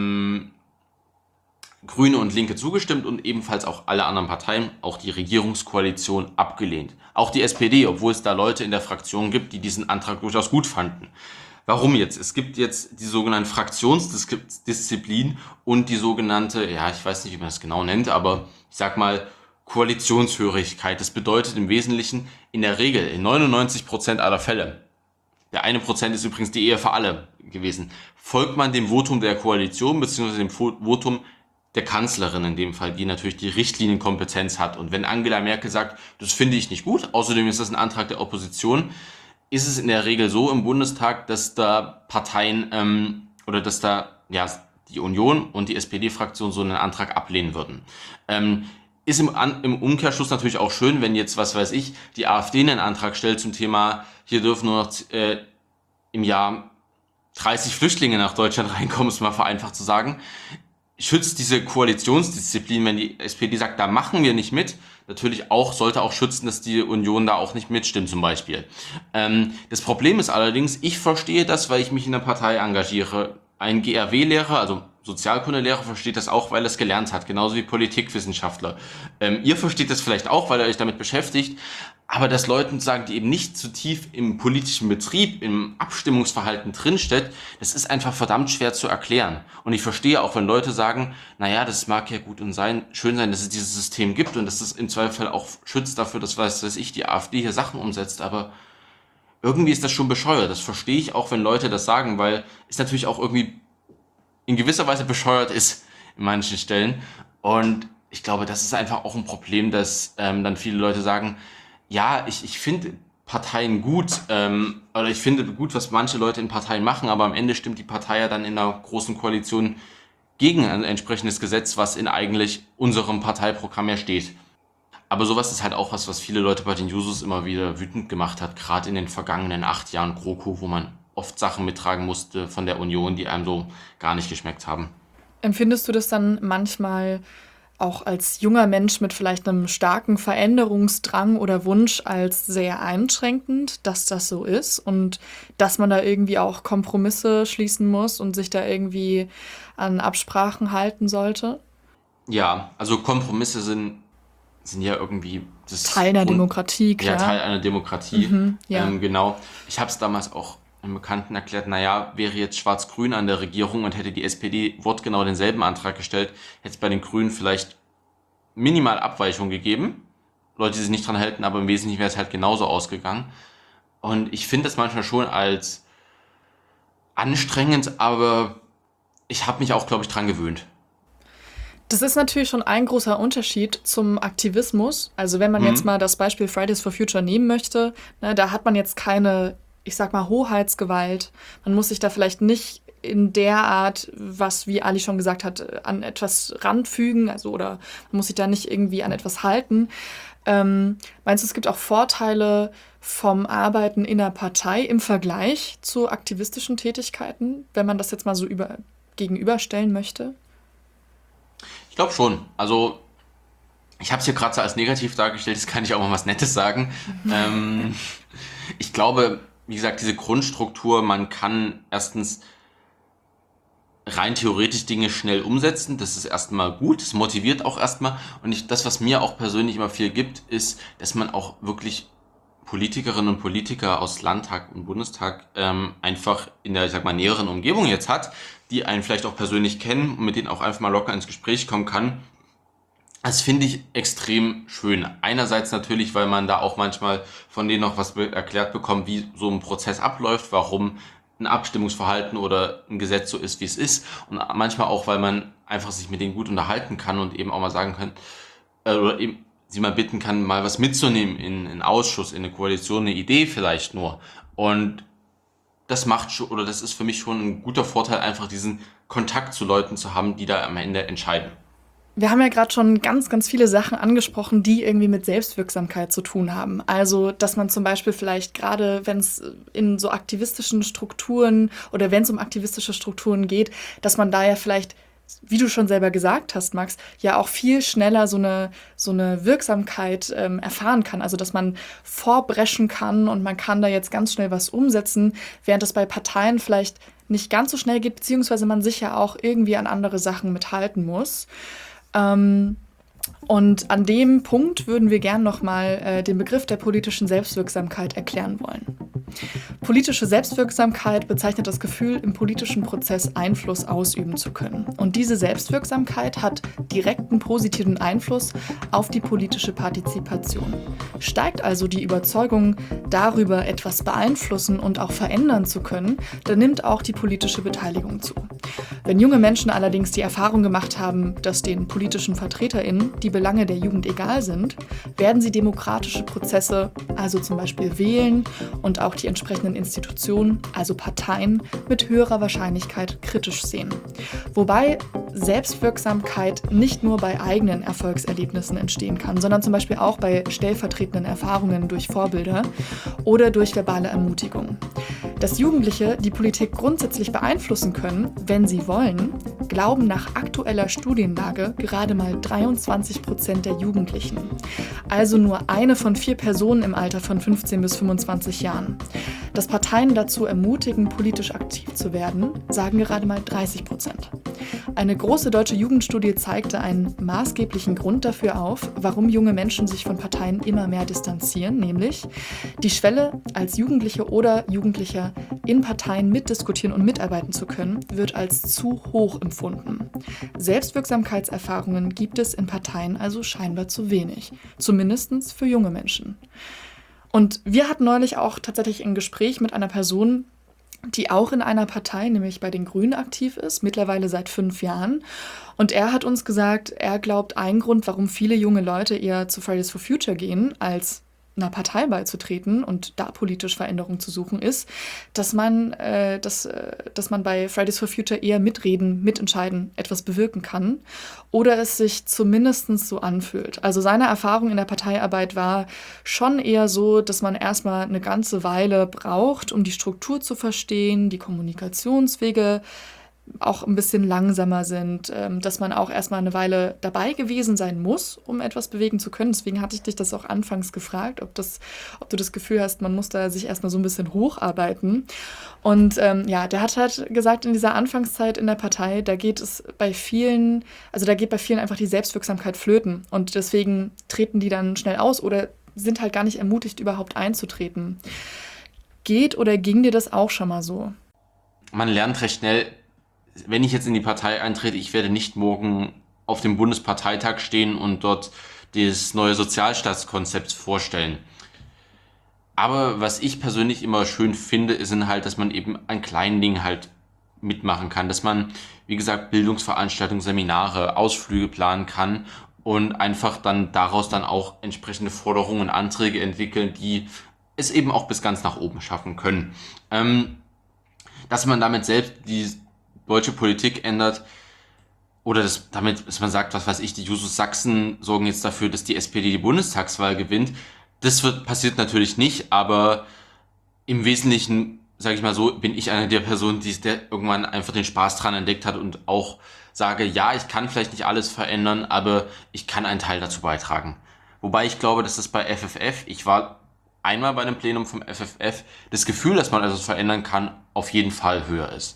Grüne und Linke zugestimmt und ebenfalls auch alle anderen Parteien, auch die Regierungskoalition, abgelehnt. Auch die SPD, obwohl es da Leute in der Fraktion gibt, die diesen Antrag durchaus gut fanden. Warum jetzt? Es gibt jetzt die sogenannte Fraktionsdisziplin und die sogenannte, ja, ich weiß nicht, wie man das genau nennt, aber ich sag mal Koalitionshörigkeit. Das bedeutet im Wesentlichen in der Regel, in 99% aller Fälle, der 1% ist übrigens die Ehe für alle gewesen, folgt man dem Votum der Koalition bzw. dem Votum der Kanzlerin in dem Fall, die natürlich die Richtlinienkompetenz hat. Und wenn Angela Merkel sagt, das finde ich nicht gut, außerdem ist das ein Antrag der Opposition, ist es in der Regel so im Bundestag, dass da Parteien oder dass da ja die Union und die SPD-Fraktion so einen Antrag ablehnen würden. Ist im Umkehrschluss natürlich auch schön, wenn jetzt, was weiß ich, die AfD einen Antrag stellt zum Thema, hier dürfen nur noch im Jahr 30 Flüchtlinge nach Deutschland reinkommen, um es mal vereinfacht zu sagen. Schützt diese Koalitionsdisziplin, wenn die SPD sagt, da machen wir nicht mit, natürlich auch, sollte auch schützen, dass die Union da auch nicht mitstimmt zum Beispiel. Das Problem ist allerdings, ich verstehe das, weil ich mich in der Partei engagiere. Ein GRW-Lehrer, also Sozialkundelehrer, versteht das auch, weil er es gelernt hat, genauso wie Politikwissenschaftler. Ihr versteht das vielleicht auch, weil ihr euch damit beschäftigt, aber dass Leuten sagen, die eben nicht zu tief im politischen Betrieb, im Abstimmungsverhalten drinsteht, das ist einfach verdammt schwer zu erklären. Und ich verstehe auch, wenn Leute sagen, naja, das mag ja gut und schön sein, dass es dieses System gibt und dass es im Zweifel auch schützt dafür, dass, was weiß ich, die AfD hier Sachen umsetzt, aber irgendwie ist das schon bescheuert. Das verstehe ich auch, wenn Leute das sagen, weil es natürlich auch irgendwie in gewisser Weise bescheuert ist in manchen Stellen. Und ich glaube, das ist einfach auch ein Problem, dass dann viele Leute sagen, ja, ich finde Parteien gut, oder ich finde gut, was manche Leute in Parteien machen, aber am Ende stimmt die Partei ja dann in einer großen Koalition gegen ein entsprechendes Gesetz, was in eigentlich unserem Parteiprogramm ja steht. Aber sowas ist halt auch was viele Leute bei den Jusos immer wieder wütend gemacht hat, gerade in den vergangenen 8 Jahren GroKo, wo man oft Sachen mittragen musste von der Union, die einem so gar nicht geschmeckt haben. Empfindest du das dann manchmal auch als junger Mensch mit vielleicht einem starken Veränderungsdrang oder Wunsch als sehr einschränkend, dass das so ist und dass man da irgendwie auch Kompromisse schließen muss und sich da irgendwie an Absprachen halten sollte? Ja, also Kompromisse sind ja irgendwie das Teil einer Demokratie, ja, klar. Teil einer Demokratie. Ja. Genau. Ich habe es damals auch einem Bekannten erklärt, naja, wäre jetzt Schwarz-Grün an der Regierung und hätte die SPD wortgenau denselben Antrag gestellt, hätte es bei den Grünen vielleicht minimal Abweichung gegeben. Leute, die sich nicht dran halten, aber im Wesentlichen wäre es halt genauso ausgegangen. Und ich finde das manchmal schon als anstrengend, aber ich habe mich auch, glaube ich, dran gewöhnt. Das ist natürlich schon ein großer Unterschied zum Aktivismus. Also wenn man jetzt mal das Beispiel Fridays for Future nehmen möchte, ne, da hat man jetzt keine, ich sag mal, Hoheitsgewalt. Man muss sich da vielleicht nicht in der Art, was, wie Ali schon gesagt hat, an etwas ranfügen, also oder man muss sich da nicht irgendwie an etwas halten. Meinst du, es gibt auch Vorteile vom Arbeiten in der Partei im Vergleich zu aktivistischen Tätigkeiten, wenn man das jetzt mal so gegenüberstellen möchte? Ich glaube schon. Also, ich habe es hier gerade so als negativ dargestellt, jetzt kann ich auch mal was Nettes sagen. Ich glaube, wie gesagt, diese Grundstruktur, man kann erstens rein theoretisch Dinge schnell umsetzen. Das ist erstmal gut, das motiviert auch erstmal. Und das, was mir auch persönlich immer viel gibt, ist, dass man auch wirklich Politikerinnen und Politiker aus Landtag und Bundestag einfach in der, ich sag mal, näheren Umgebung jetzt hat, die einen vielleicht auch persönlich kennen und mit denen auch einfach mal locker ins Gespräch kommen kann. Das finde ich extrem schön. Einerseits natürlich, weil man da auch manchmal von denen noch was erklärt bekommt, wie so ein Prozess abläuft, warum ein Abstimmungsverhalten oder ein Gesetz so ist, wie es ist. Und manchmal auch, weil man einfach sich mit denen gut unterhalten kann und eben auch mal sagen kann, oder eben sie mal bitten kann, mal was mitzunehmen in einen Ausschuss, in eine Koalition, eine Idee vielleicht nur. Und das macht schon, oder das ist für mich schon ein guter Vorteil, einfach diesen Kontakt zu Leuten zu haben, die da am Ende entscheiden. Wir haben ja gerade schon ganz, ganz viele Sachen angesprochen, die irgendwie mit Selbstwirksamkeit zu tun haben. Also, dass man zum Beispiel vielleicht gerade, wenn es in so aktivistischen Strukturen oder wenn es um aktivistische Strukturen geht, dass man da ja vielleicht, wie du schon selber gesagt hast, Max, ja auch viel schneller so eine Wirksamkeit erfahren kann. Also, dass man vorbrechen kann und man kann da jetzt ganz schnell was umsetzen, während es bei Parteien vielleicht nicht ganz so schnell geht, beziehungsweise man sich ja auch irgendwie an andere Sachen mithalten muss. Und an dem Punkt würden wir gern nochmal den Begriff der politischen Selbstwirksamkeit erklären wollen. Politische Selbstwirksamkeit bezeichnet das Gefühl, im politischen Prozess Einfluss ausüben zu können. Und diese Selbstwirksamkeit hat direkten positiven Einfluss auf die politische Partizipation. Steigt also die Überzeugung darüber, etwas beeinflussen und auch verändern zu können, dann nimmt auch die politische Beteiligung zu. Wenn junge Menschen allerdings die Erfahrung gemacht haben, dass den politischen VertreterInnen die Belange der Jugend egal sind, werden sie demokratische Prozesse, also zum Beispiel wählen und auch die entsprechenden Institutionen, also Parteien, mit höherer Wahrscheinlichkeit kritisch sehen. Wobei Selbstwirksamkeit nicht nur bei eigenen Erfolgserlebnissen entstehen kann, sondern zum Beispiel auch bei stellvertretenden Erfahrungen durch Vorbilder oder durch verbale Ermutigung. Dass Jugendliche die Politik grundsätzlich beeinflussen können, wenn sie wollen, glauben nach aktueller Studienlage gerade mal 23% der Jugendlichen. Also nur eine von 4 Personen im Alter von 15 bis 25 Jahren. Dass Parteien dazu ermutigen, politisch aktiv zu werden, sagen gerade mal 30%. Eine große deutsche Jugendstudie zeigte einen maßgeblichen Grund dafür auf, warum junge Menschen sich von Parteien immer mehr distanzieren, nämlich die Schwelle, als Jugendliche oder Jugendlicher in Parteien mitdiskutieren und mitarbeiten zu können, wird als zu hoch empfunden. Selbstwirksamkeitserfahrungen gibt es in Parteien also scheinbar zu wenig, zumindest für junge Menschen. Und wir hatten neulich auch tatsächlich ein Gespräch mit einer Person, die auch in einer Partei, nämlich bei den Grünen, aktiv ist, mittlerweile seit 5 Jahren. Und er hat uns gesagt, er glaubt, ein Grund, warum viele junge Leute eher zu Fridays for Future gehen, als einer Partei beizutreten und da politisch Veränderung zu suchen, ist, dass man bei Fridays for Future eher mitreden, mitentscheiden, etwas bewirken kann oder es sich zumindest so anfühlt. Also seine Erfahrung in der Parteiarbeit war schon eher so, dass man erstmal eine ganze Weile braucht, um die Struktur zu verstehen, die Kommunikationswege auch ein bisschen langsamer sind, dass man auch erstmal eine Weile dabei gewesen sein muss, um etwas bewegen zu können. Deswegen hatte ich dich das auch anfangs gefragt, ob du das Gefühl hast, man muss da sich erstmal so ein bisschen hocharbeiten. Und der hat halt gesagt, in dieser Anfangszeit in der Partei, da geht bei vielen einfach die Selbstwirksamkeit flöten. Und deswegen treten die dann schnell aus oder sind halt gar nicht ermutigt, überhaupt einzutreten. Geht oder ging dir das auch schon mal so? Man lernt recht schnell, wenn ich jetzt in die Partei eintrete, ich werde nicht morgen auf dem Bundesparteitag stehen und dort das neue Sozialstaatskonzept vorstellen. Aber was ich persönlich immer schön finde, sind halt, dass man eben an kleinen Dingen halt mitmachen kann, dass man, wie gesagt, Bildungsveranstaltungen, Seminare, Ausflüge planen kann und einfach dann daraus dann auch entsprechende Forderungen und Anträge entwickeln, die es eben auch bis ganz nach oben schaffen können. Dass man damit selbst die deutsche Politik ändert oder dass man sagt, was weiß ich, die Jusos Sachsen sorgen jetzt dafür, dass die SPD die Bundestagswahl gewinnt. Das passiert natürlich nicht, aber im Wesentlichen, sage ich mal so, bin ich eine der Personen, der irgendwann einfach den Spaß dran entdeckt hat und auch sage, ja, ich kann vielleicht nicht alles verändern, aber ich kann einen Teil dazu beitragen. Wobei ich glaube, dass das bei FFF, ich war einmal bei einem Plenum vom FFF, das Gefühl, dass man etwas verändern kann, auf jeden Fall höher ist.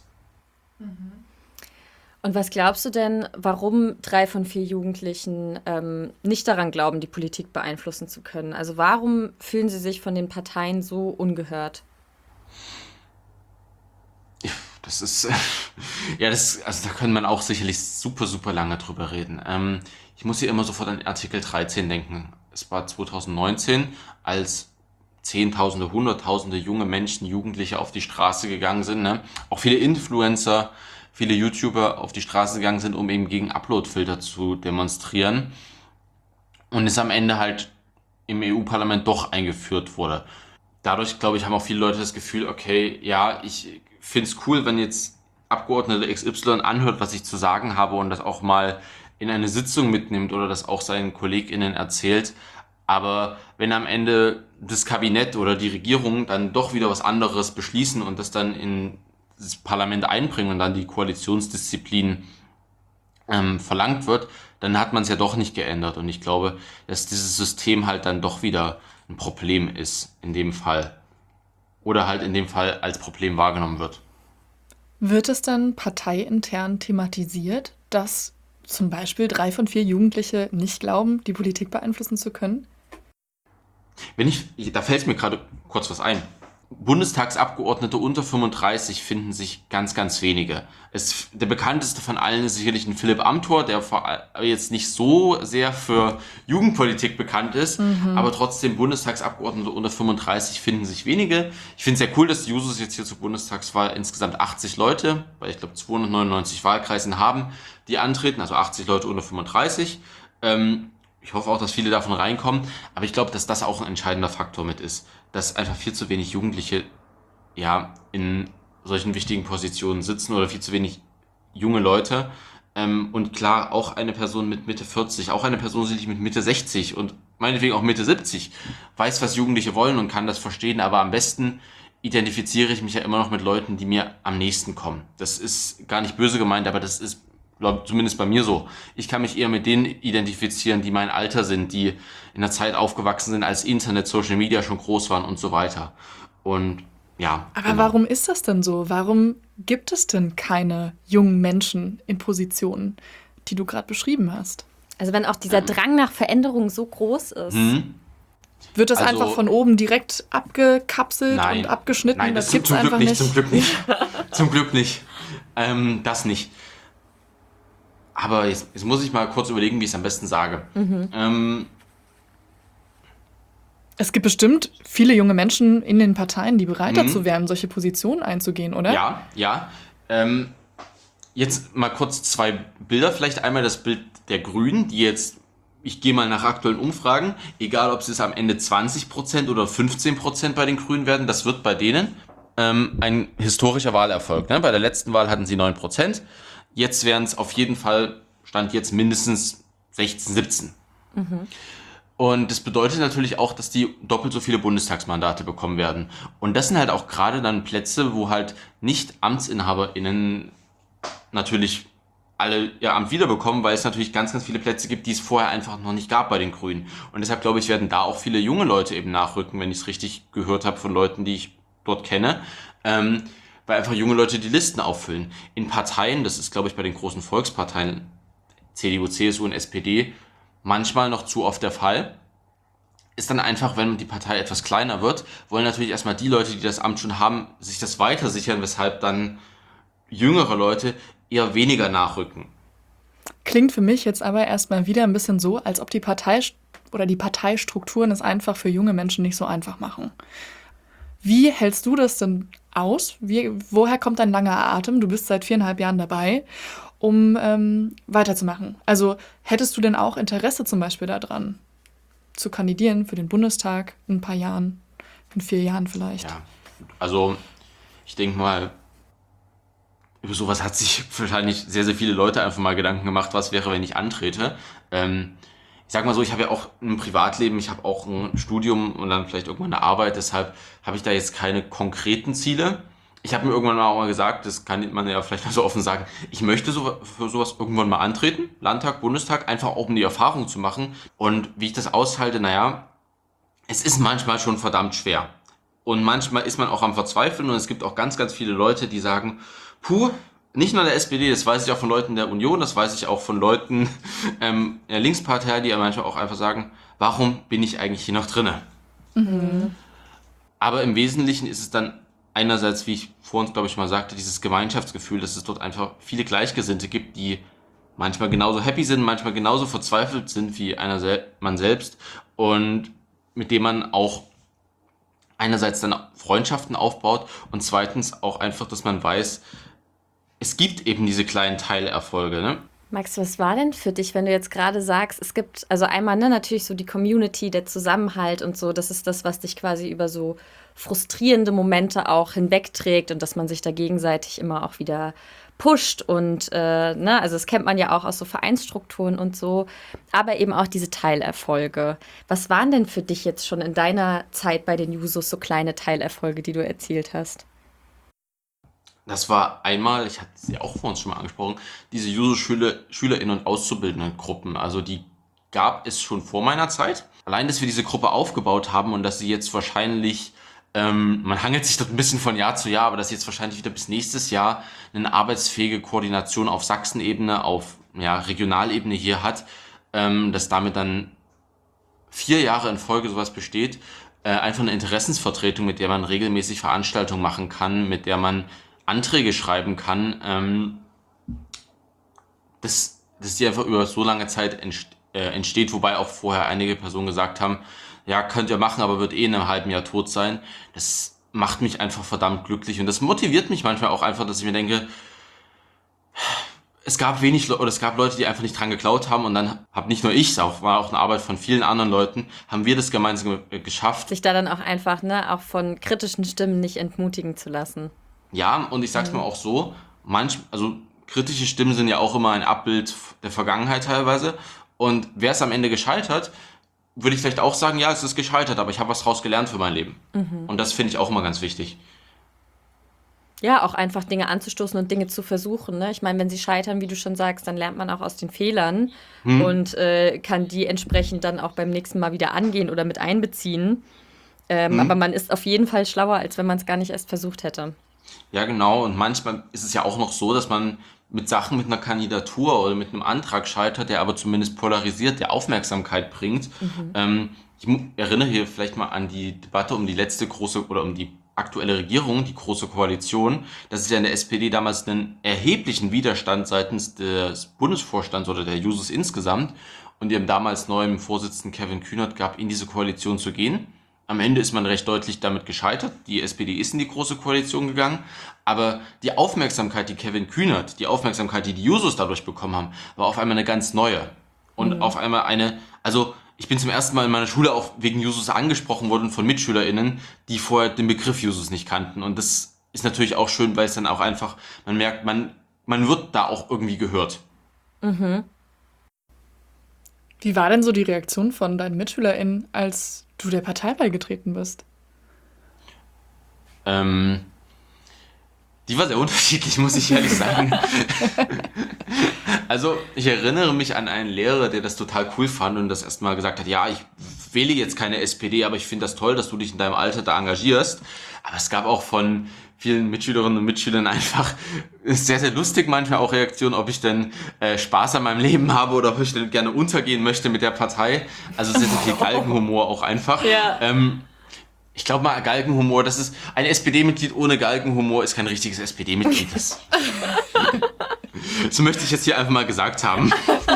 Und was glaubst du denn, warum 3 von 4 Jugendlichen nicht daran glauben, die Politik beeinflussen zu können? Also warum fühlen sie sich von den Parteien so ungehört? Das ist, also da kann man auch sicherlich super, super lange drüber reden. Ich muss hier immer sofort an Artikel 13 denken. Es war 2019, als Zehntausende, Hunderttausende junge Menschen, Jugendliche auf die Straße gegangen sind, ne? Auch viele Influencer, viele YouTuber auf die Straße gegangen sind, um eben gegen Uploadfilter zu demonstrieren. Und es am Ende halt im EU-Parlament doch eingeführt wurde. dadurch, glaube ich, haben auch viele Leute das Gefühl, okay, ja, ich finde es cool, wenn jetzt Abgeordnete XY anhört, was ich zu sagen habe und das auch mal in eine Sitzung mitnimmt oder das auch seinen KollegInnen erzählt. Aber wenn am Ende das Kabinett oder die Regierung dann doch wieder was anderes beschließen und das dann in das Parlament einbringen und dann die Koalitionsdisziplin verlangt wird, dann hat man es ja doch nicht geändert. Und ich glaube, dass dieses System halt dann doch wieder ein Problem ist in dem Fall. Oder halt in dem Fall als Problem wahrgenommen wird. Wird es dann parteiintern thematisiert, dass zum Beispiel 3 von 4 Jugendliche nicht glauben, die Politik beeinflussen zu können? Da fällt mir gerade kurz was ein. Bundestagsabgeordnete unter 35 finden sich ganz, ganz wenige. Der bekannteste von allen ist sicherlich ein Philipp Amthor, der jetzt nicht so sehr für Jugendpolitik bekannt ist, aber trotzdem Bundestagsabgeordnete unter 35 finden sich wenige. Ich finde es sehr cool, dass die Jusos jetzt hier zur Bundestagswahl insgesamt 80 Leute, weil ich glaube 299 Wahlkreisen haben, die antreten, also 80 Leute unter 35. Ich hoffe auch, dass viele davon reinkommen, aber ich glaube, dass das auch ein entscheidender Faktor mit ist, dass einfach viel zu wenig Jugendliche in solchen wichtigen Positionen sitzen oder viel zu wenig junge Leute. Und klar, auch eine Person mit Mitte 40, auch eine Person sicherlich mit Mitte 60 und meinetwegen auch Mitte 70 weiß, was Jugendliche wollen und kann das verstehen, aber am besten identifiziere ich mich ja immer noch mit Leuten, die mir am nächsten kommen. Das ist gar nicht böse gemeint, aber das ist zumindest bei mir so. Ich kann mich eher mit denen identifizieren, die mein Alter sind, die in der Zeit aufgewachsen sind, als Internet, Social Media schon groß waren und so weiter. Und ja. Aber genau. warum ist das denn so? Warum gibt es denn keine jungen Menschen in Positionen, die du gerade beschrieben hast? Also wenn auch dieser Drang nach Veränderung so groß ist. Wird das Also- einfach von oben direkt abgekapselt Nein. und abgeschnitten? Nein, das das gibt's zum Glück einfach nicht, nicht. zum Glück nicht. Zum Glück nicht. Das nicht. Aber jetzt muss ich mal kurz überlegen, wie ich es am besten sage. Es gibt bestimmt viele junge Menschen in den Parteien, die bereit dazu wären, solche Positionen einzugehen, oder? Ja. Jetzt mal kurz 2 Bilder. Vielleicht einmal das Bild der Grünen, die jetzt, ich gehe mal nach aktuellen Umfragen, egal ob es am Ende 20% oder 15% bei den Grünen werden, das wird bei denen ein historischer Wahlerfolg. Ne? Bei der letzten Wahl hatten sie 9%. Jetzt wären es auf jeden Fall, Stand jetzt mindestens 16, 17. Und das bedeutet natürlich auch, dass die doppelt so viele Bundestagsmandate bekommen werden. Und das sind halt auch gerade dann Plätze, wo halt nicht AmtsinhaberInnen natürlich alle ihr Amt wiederbekommen, weil es natürlich ganz, ganz viele Plätze gibt, die es vorher einfach noch nicht gab bei den Grünen. Und deshalb glaube ich, werden da auch viele junge Leute eben nachrücken, wenn ich es richtig gehört habe von Leuten, die ich dort kenne. Weil einfach junge Leute die Listen auffüllen. In Parteien, das ist glaube ich bei den großen Volksparteien, CDU, CSU und SPD, manchmal noch zu oft der Fall, ist dann einfach, wenn die Partei etwas kleiner wird, wollen natürlich erstmal die Leute, die das Amt schon haben, sich das weiter sichern, weshalb dann jüngere Leute eher weniger nachrücken. Klingt für mich jetzt aber erstmal wieder ein bisschen so, als ob die Partei oder die Parteistrukturen es einfach für junge Menschen nicht so einfach machen. Wie hältst du das denn aus? Woher kommt dein langer Atem? Du bist seit 4,5 Jahren dabei, um weiterzumachen. Also hättest du denn auch Interesse zum Beispiel daran, zu kandidieren für den Bundestag in ein paar Jahren, in 4 Jahren vielleicht? Ja, also ich denke mal, über sowas hat sich wahrscheinlich sehr, sehr viele Leute einfach mal Gedanken gemacht, was wäre, wenn ich antrete. Ich sag mal so, ich habe ja auch ein Privatleben, ich habe auch ein Studium und dann vielleicht irgendwann eine Arbeit, deshalb habe ich da jetzt keine konkreten Ziele. Ich habe mir irgendwann mal auch mal gesagt, das kann man ja vielleicht mal so offen sagen, ich möchte für sowas irgendwann mal antreten, Landtag, Bundestag, einfach auch um die Erfahrung zu machen. Und wie ich das aushalte, es ist manchmal schon verdammt schwer. Und manchmal ist man auch am Verzweifeln und es gibt auch ganz, ganz viele Leute, die sagen, nicht nur der SPD, das weiß ich auch von Leuten der Union, das weiß ich auch von Leuten der Linkspartei, die ja manchmal auch einfach sagen, warum bin ich eigentlich hier noch drinne? Aber im Wesentlichen ist es dann einerseits, wie ich vorhin, glaube ich, mal sagte, dieses Gemeinschaftsgefühl, dass es dort einfach viele Gleichgesinnte gibt, die manchmal genauso happy sind, manchmal genauso verzweifelt sind wie man selbst und mit dem man auch einerseits dann Freundschaften aufbaut und zweitens auch einfach, dass man weiß, es gibt eben diese kleinen Teilerfolge, ne? Max, was war denn für dich, wenn du jetzt gerade sagst, es gibt also einmal natürlich so die Community, der Zusammenhalt und so, das ist das, was dich quasi über so frustrierende Momente auch hinwegträgt und dass man sich da gegenseitig immer auch wieder pusht und also das kennt man ja auch aus so Vereinsstrukturen und so, aber eben auch diese Teilerfolge. Was waren denn für dich jetzt schon in deiner Zeit bei den Jusos so kleine Teilerfolge, die du erzielt hast? Das war einmal, ich hatte sie auch vor uns schon mal angesprochen, diese Juso-SchülerInnen und Auszubildendengruppen. Also die gab es schon vor meiner Zeit. Allein, dass wir diese Gruppe aufgebaut haben und dass sie jetzt wahrscheinlich, man hangelt sich dort ein bisschen von Jahr zu Jahr, aber dass sie jetzt wahrscheinlich wieder bis nächstes Jahr eine arbeitsfähige Koordination auf Sachsenebene, auf Regionalebene hier hat, dass damit dann 4 Jahre in Folge sowas besteht. Einfach eine Interessensvertretung, mit der man regelmäßig Veranstaltungen machen kann, mit der man Anträge schreiben kann, dass die einfach über so lange Zeit entsteht, wobei auch vorher einige Personen gesagt haben, ja, könnt ihr machen, aber wird in einem halben Jahr tot sein. Das macht mich einfach verdammt glücklich und das motiviert mich manchmal auch einfach, dass ich mir denke, es gab Leute, die einfach nicht dran geglaubt haben und dann habe nicht nur ich, es war auch eine Arbeit von vielen anderen Leuten, haben wir das gemeinsam geschafft. Sich da dann auch einfach, auch von kritischen Stimmen nicht entmutigen zu lassen. Ja, und ich sag's mal auch so, also kritische Stimmen sind ja auch immer ein Abbild der Vergangenheit teilweise. Und wäre es am Ende gescheitert, würde ich vielleicht auch sagen, ja, es ist gescheitert, aber ich habe was draus gelernt für mein Leben. Und das finde ich auch immer ganz wichtig. Ja, auch einfach Dinge anzustoßen und Dinge zu versuchen. Ne? Ich meine, wenn sie scheitern, wie du schon sagst, dann lernt man auch aus den Fehlern und kann die entsprechend dann auch beim nächsten Mal wieder angehen oder mit einbeziehen. Aber man ist auf jeden Fall schlauer, als wenn man es gar nicht erst versucht hätte. Ja, genau. Und manchmal ist es ja auch noch so, dass man mit Sachen, mit einer Kandidatur oder mit einem Antrag scheitert, der aber zumindest polarisiert, der Aufmerksamkeit bringt. Ich erinnere hier vielleicht mal an die Debatte um die letzte große oder um die aktuelle Regierung, die Große Koalition. Das ist ja in der SPD damals einen erheblichen Widerstand seitens des Bundesvorstands oder der Jusos insgesamt und ihrem damals neuen Vorsitzenden Kevin Kühnert gab, in diese Koalition zu gehen. Am Ende ist man recht deutlich damit gescheitert. Die SPD ist in die Große Koalition gegangen. Aber die Aufmerksamkeit, die Kevin Kühnert, die Aufmerksamkeit, die die Jusos dadurch bekommen haben, war auf einmal eine ganz neue. Und auf einmal ich bin zum ersten Mal in meiner Schule auch wegen Jusos angesprochen worden von MitschülerInnen, die vorher den Begriff Jusos nicht kannten. Und das ist natürlich auch schön, weil es dann auch einfach, man merkt, man wird da auch irgendwie gehört. Wie war denn so die Reaktion von deinen MitschülerInnen, als du der Partei beigetreten bist? Die war sehr unterschiedlich, muss ich ehrlich sagen. Also, ich erinnere mich an einen Lehrer, der das total cool fand und das erstmal gesagt hat, ja, ich wähle jetzt keine SPD, aber ich finde das toll, dass du dich in deinem Alter da engagierst. Aber es gab auch von vielen Mitschülerinnen und Mitschülern einfach sehr, sehr lustig manchmal auch Reaktionen, ob ich denn Spaß an meinem Leben habe oder ob ich denn gerne untergehen möchte mit der Partei. Also sehr, sehr viel Galgenhumor auch einfach. Ja. Ich glaube mal, Galgenhumor, das ist ein SPD-Mitglied ohne Galgenhumor ist kein richtiges SPD-Mitglied. So möchte ich jetzt hier einfach mal gesagt haben.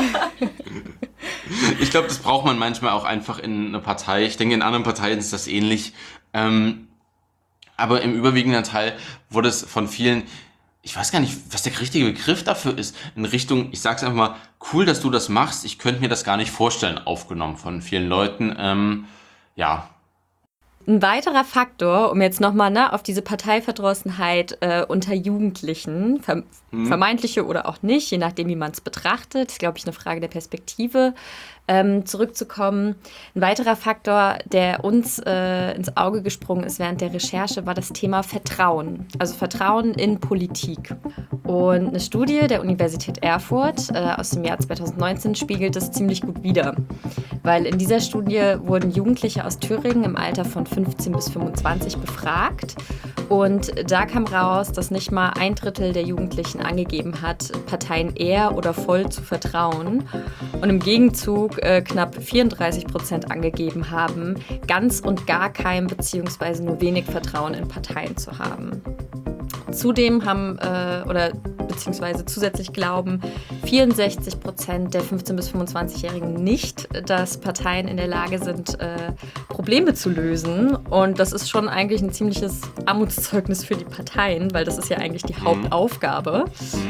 Ich glaube, das braucht man manchmal auch einfach in einer Partei. Ich denke, in anderen Parteien ist das ähnlich. Aber im überwiegenden Teil wurde es von vielen, ich weiß gar nicht, was der richtige Begriff dafür ist, in Richtung, ich sag's einfach mal, cool, dass du das machst, ich könnte mir das gar nicht vorstellen, aufgenommen von vielen Leuten. Ja. Ein weiterer Faktor, um jetzt nochmal auf diese Parteiverdrossenheit unter Jugendlichen, vermeintliche oder auch nicht, je nachdem, wie man es betrachtet, ist, glaube ich, eine Frage der Perspektive, zurückzukommen. Ein weiterer Faktor, der uns ins Auge gesprungen ist während der Recherche, war das Thema Vertrauen. Also Vertrauen in Politik. Und eine Studie der Universität Erfurt aus dem Jahr 2019 spiegelt das ziemlich gut wider. Weil in dieser Studie wurden Jugendliche aus Thüringen im Alter von 15 bis 25 befragt. Und da kam raus, dass nicht mal 1/3 der Jugendlichen angegeben hat, Parteien eher oder voll zu vertrauen. Und im Gegenzug knapp 34% angegeben haben, ganz und gar kein bzw. nur wenig Vertrauen in Parteien zu haben. Zudem beziehungsweise zusätzlich glauben 64% der 15- bis 25-Jährigen nicht, dass Parteien in der Lage sind, Probleme zu lösen. Und das ist schon eigentlich ein ziemliches Armutszeugnis für die Parteien, weil das ist ja eigentlich die Hauptaufgabe.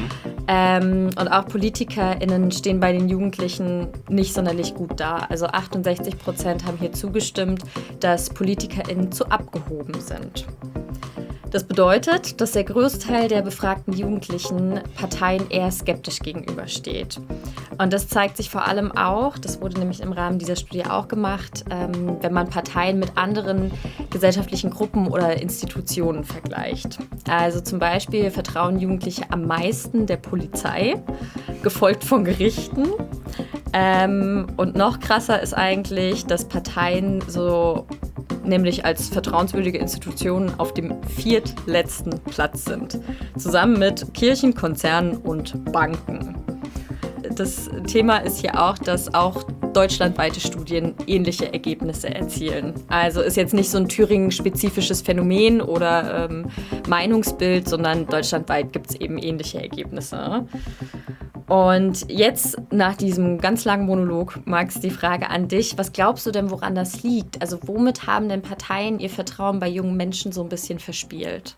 Und auch PolitikerInnen stehen bei den Jugendlichen nicht sonderlich gut da. Also 68% haben hier zugestimmt, dass PolitikerInnen zu abgehoben sind. Das bedeutet, dass der Großteil der befragten Jugendlichen Parteien eher skeptisch gegenübersteht. Und das zeigt sich vor allem auch, das wurde nämlich im Rahmen dieser Studie auch gemacht, wenn man Parteien mit anderen gesellschaftlichen Gruppen oder Institutionen vergleicht. Also zum Beispiel vertrauen Jugendliche am meisten der Polizei, gefolgt von Gerichten. Und noch krasser ist eigentlich, dass Parteien so nämlich als vertrauenswürdige Institutionen auf dem viertletzten Platz sind, zusammen mit Kirchen, Konzernen und Banken. Das Thema ist hier auch, dass auch deutschlandweite Studien ähnliche Ergebnisse erzielen. Also ist jetzt nicht so ein Thüringen-spezifisches Phänomen oder Meinungsbild, sondern deutschlandweit gibt es eben ähnliche Ergebnisse. Und jetzt, nach diesem ganz langen Monolog, Max, die Frage an dich. Was glaubst du denn, woran das liegt? Also womit haben denn Parteien ihr Vertrauen bei jungen Menschen so ein bisschen verspielt?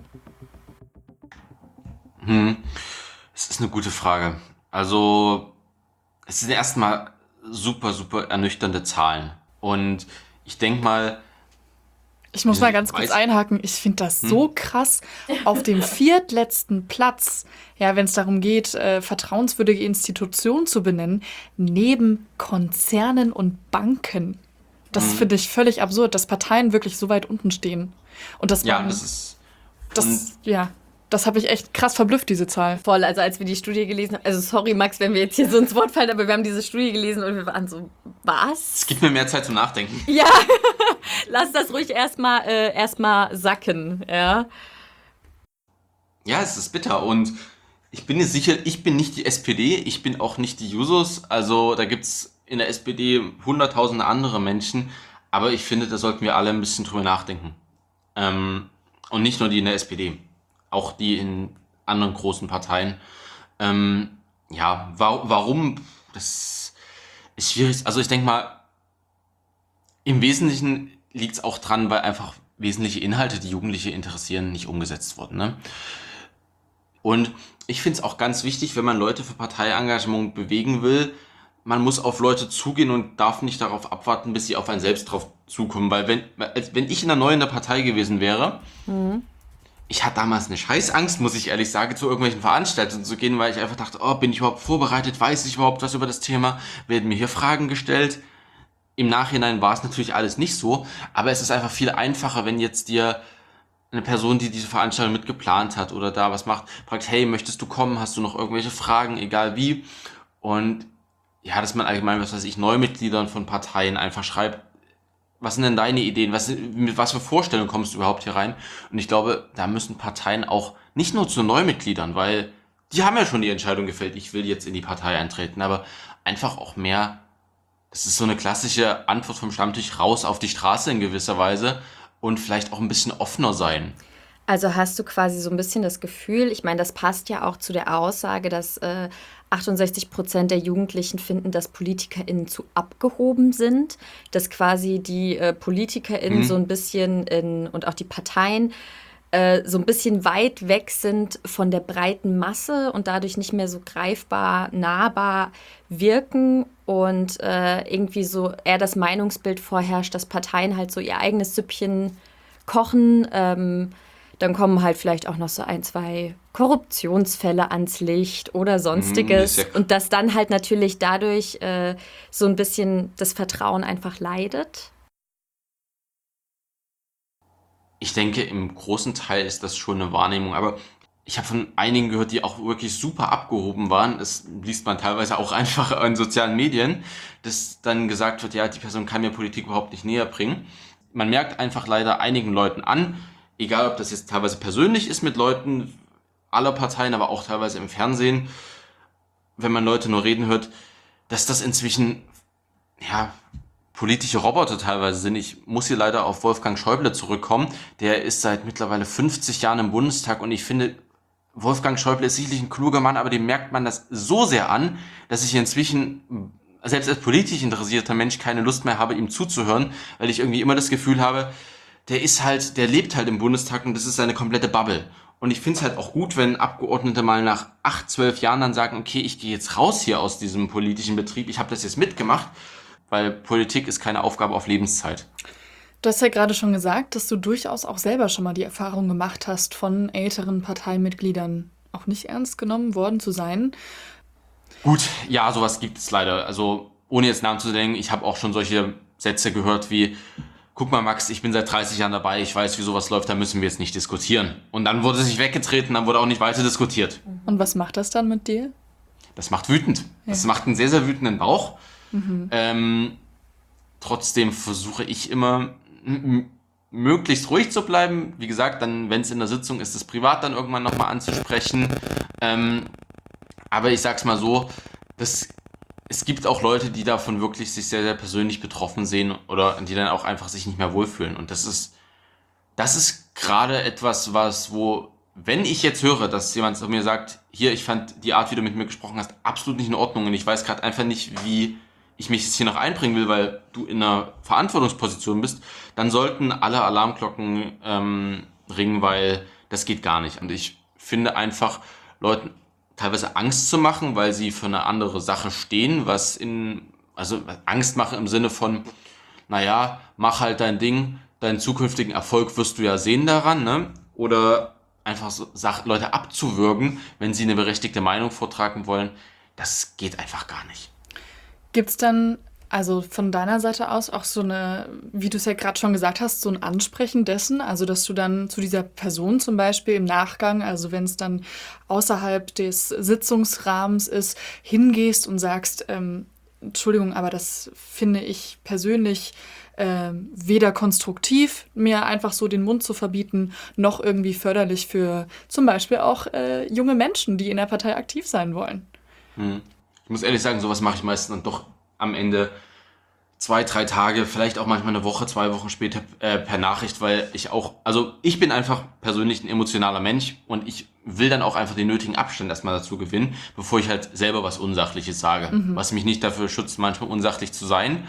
Das ist eine gute Frage. Also, es sind erstmal super, super ernüchternde Zahlen. Und ich denke mal, Ich muss mal ganz kurz einhaken. Ich finde das so krass. Auf dem viertletzten Platz, ja, wenn es darum geht, vertrauenswürdige Institutionen zu benennen, neben Konzernen und Banken. Das finde ich völlig absurd, dass Parteien wirklich so weit unten stehen. Und dass ja, man, das ist. das habe ich echt krass verblüfft, diese Zahl. Voll, also als wir die Studie gelesen haben, also sorry Max, wenn wir jetzt hier so ins Wort fallen, aber wir haben diese Studie gelesen und wir waren so, was? Es gibt mir mehr Zeit zum Nachdenken. Ja, lass das ruhig erstmal sacken, ja. Ja, es ist bitter und ich bin mir sicher, ich bin nicht die SPD, ich bin auch nicht die Jusos. Also da gibt's in der SPD hunderttausende andere Menschen, aber ich finde, da sollten wir alle ein bisschen drüber nachdenken. Und nicht nur die in der SPD, auch die in anderen großen Parteien. Warum? Das ist schwierig. Also ich denke mal, im Wesentlichen liegt es auch dran, weil einfach wesentliche Inhalte, die Jugendliche interessieren, nicht umgesetzt wurden. Ne? Und ich finde es auch ganz wichtig, wenn man Leute für Parteiengagement bewegen will, man muss auf Leute zugehen und darf nicht darauf abwarten, bis sie auf einen selbst drauf zukommen. Weil wenn ich in der Partei gewesen wäre, ich hatte damals eine Scheißangst, muss ich ehrlich sagen, zu irgendwelchen Veranstaltungen zu gehen, weil ich einfach dachte, oh, bin ich überhaupt vorbereitet, weiß ich überhaupt was über das Thema, werden mir hier Fragen gestellt. Im Nachhinein war es natürlich alles nicht so, aber es ist einfach viel einfacher, wenn jetzt dir eine Person, die diese Veranstaltung mitgeplant hat oder da was macht, fragt, hey, möchtest du kommen, hast du noch irgendwelche Fragen, egal wie. Und ja, dass man allgemein, was weiß ich, Neumitgliedern von Parteien einfach schreibt, was sind denn deine Ideen, mit was für Vorstellungen kommst du überhaupt hier rein? Und ich glaube, da müssen Parteien auch nicht nur zu Neumitgliedern, weil die haben ja schon die Entscheidung gefällt, ich will jetzt in die Partei eintreten, aber einfach auch mehr, das ist so eine klassische Antwort vom Stammtisch, raus auf die Straße in gewisser Weise und vielleicht auch ein bisschen offener sein. Also hast du quasi so ein bisschen das Gefühl, ich meine, das passt ja auch zu der Aussage, dass 68% der Jugendlichen finden, dass PolitikerInnen zu abgehoben sind, dass quasi die PolitikerInnen so ein bisschen und auch die Parteien so ein bisschen weit weg sind von der breiten Masse und dadurch nicht mehr so greifbar, nahbar wirken und irgendwie so eher das Meinungsbild vorherrscht, dass Parteien halt so ihr eigenes Süppchen kochen. Dann kommen halt vielleicht auch noch so ein, zwei Korruptionsfälle ans Licht oder sonstiges. Und dass dann halt natürlich dadurch so ein bisschen das Vertrauen einfach leidet. Ich denke, im großen Teil ist das schon eine Wahrnehmung, aber ich habe von einigen gehört, die auch wirklich super abgehoben waren. Das liest man teilweise auch einfach in sozialen Medien, dass dann gesagt wird, ja, die Person kann mir Politik überhaupt nicht näher bringen. Man merkt einfach leider einigen Leuten an, egal ob das jetzt teilweise persönlich ist mit Leuten aller Parteien, aber auch teilweise im Fernsehen, wenn man Leute nur reden hört, dass das inzwischen, ja, politische Roboter teilweise sind. Ich muss hier leider auf Wolfgang Schäuble zurückkommen. Der ist seit mittlerweile 50 Jahren im Bundestag und ich finde, Wolfgang Schäuble ist sicherlich ein kluger Mann, aber dem merkt man das so sehr an, dass ich inzwischen, selbst als politisch interessierter Mensch, keine Lust mehr habe, ihm zuzuhören, weil ich irgendwie immer das Gefühl habe, der lebt halt im Bundestag und das ist seine komplette Bubble. Und ich finde es halt auch gut, wenn Abgeordnete mal nach 8, 12 Jahren dann sagen, okay, ich gehe jetzt raus hier aus diesem politischen Betrieb, ich habe das jetzt mitgemacht, weil Politik ist keine Aufgabe auf Lebenszeit. Du hast ja gerade schon gesagt, dass du durchaus auch selber schon mal die Erfahrung gemacht hast, von älteren Parteimitgliedern auch nicht ernst genommen worden zu sein. Gut, ja, sowas gibt es leider. Also ohne jetzt Namen zu nennen, ich habe auch schon solche Sätze gehört wie, guck mal Max, ich bin seit 30 Jahren dabei, ich weiß, wie sowas läuft, da müssen wir jetzt nicht diskutieren. Und dann wurde sich weggetreten, dann wurde auch nicht weiter diskutiert. Und was macht das dann mit dir? Das macht wütend. Ja. Das macht einen sehr, sehr wütenden Bauch. Trotzdem versuche ich immer möglichst ruhig zu bleiben. Wie gesagt, dann, wenn es in der Sitzung ist, das privat dann irgendwann nochmal anzusprechen. Aber ich sag's mal so, es gibt auch Leute, die davon wirklich sich sehr, sehr persönlich betroffen sehen oder die dann auch einfach sich nicht mehr wohlfühlen. Und das ist gerade etwas, wenn ich jetzt höre, dass jemand zu mir sagt, hier, ich fand die Art, wie du mit mir gesprochen hast, absolut nicht in Ordnung und ich weiß gerade einfach nicht, wie ich mich jetzt hier noch einbringen will, weil du in einer Verantwortungsposition bist, dann sollten alle Alarmglocken ringen, weil das geht gar nicht. Und ich finde einfach, Leuten teilweise Angst zu machen, weil sie für eine andere Sache stehen, also Angst machen im Sinne von, naja, mach halt dein Ding, deinen zukünftigen Erfolg wirst du ja sehen daran, ne? Oder einfach so Leute abzuwürgen, wenn sie eine berechtigte Meinung vortragen wollen, das geht einfach gar nicht. Gibt's dann also von deiner Seite aus auch so eine, wie du es ja gerade schon gesagt hast, so ein Ansprechen dessen, also dass du dann zu dieser Person zum Beispiel im Nachgang, also wenn es dann außerhalb des Sitzungsrahmens ist, hingehst und sagst, Entschuldigung, aber das finde ich persönlich weder konstruktiv, mir einfach so den Mund zu verbieten, noch irgendwie förderlich für zum Beispiel auch junge Menschen, die in der Partei aktiv sein wollen. Ich muss ehrlich sagen, sowas mache ich meistens dann doch am Ende 2, 3 Tage, vielleicht auch manchmal eine Woche, 2 Wochen später per Nachricht, weil ich bin einfach persönlich ein emotionaler Mensch und ich will dann auch einfach den nötigen Abstand erstmal dazu gewinnen, bevor ich halt selber was Unsachliches sage, was mich nicht dafür schützt, manchmal unsachlich zu sein.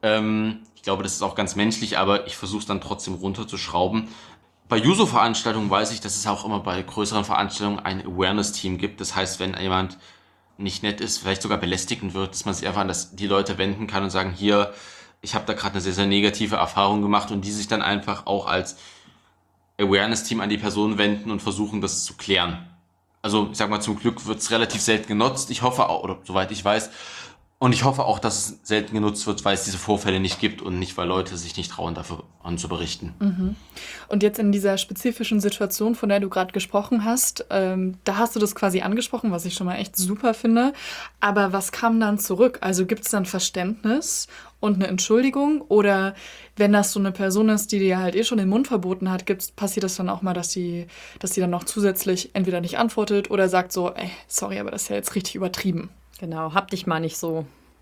Ich glaube, das ist auch ganz menschlich, aber ich versuche es dann trotzdem runterzuschrauben. Bei Juso-Veranstaltungen weiß ich, dass es auch immer bei größeren Veranstaltungen ein Awareness-Team gibt. Das heißt, wenn jemand nicht nett ist, vielleicht sogar belästigend wird, dass man sich einfach an die Leute wenden kann und sagen, hier, ich habe da gerade eine sehr, sehr negative Erfahrung gemacht und die sich dann einfach auch als Awareness-Team an die Person wenden und versuchen, das zu klären. Also ich sag mal, zum Glück wird es relativ selten genutzt. Ich hoffe auch, oder soweit ich weiß, und ich hoffe auch, dass es selten genutzt wird, weil es diese Vorfälle nicht gibt und nicht, weil Leute sich nicht trauen, davon zu berichten. Und jetzt in dieser spezifischen Situation, von der du gerade gesprochen hast, da hast du das quasi angesprochen, was ich schon mal echt super finde. Aber was kam dann zurück? Also gibt es dann Verständnis und eine Entschuldigung? Oder wenn das so eine Person ist, die dir halt eh schon den Mund verboten hat, passiert das dann auch mal, dass die dann noch zusätzlich entweder nicht antwortet oder sagt so, ey, sorry, aber das ist ja jetzt richtig übertrieben. Genau, hab dich mal nicht so.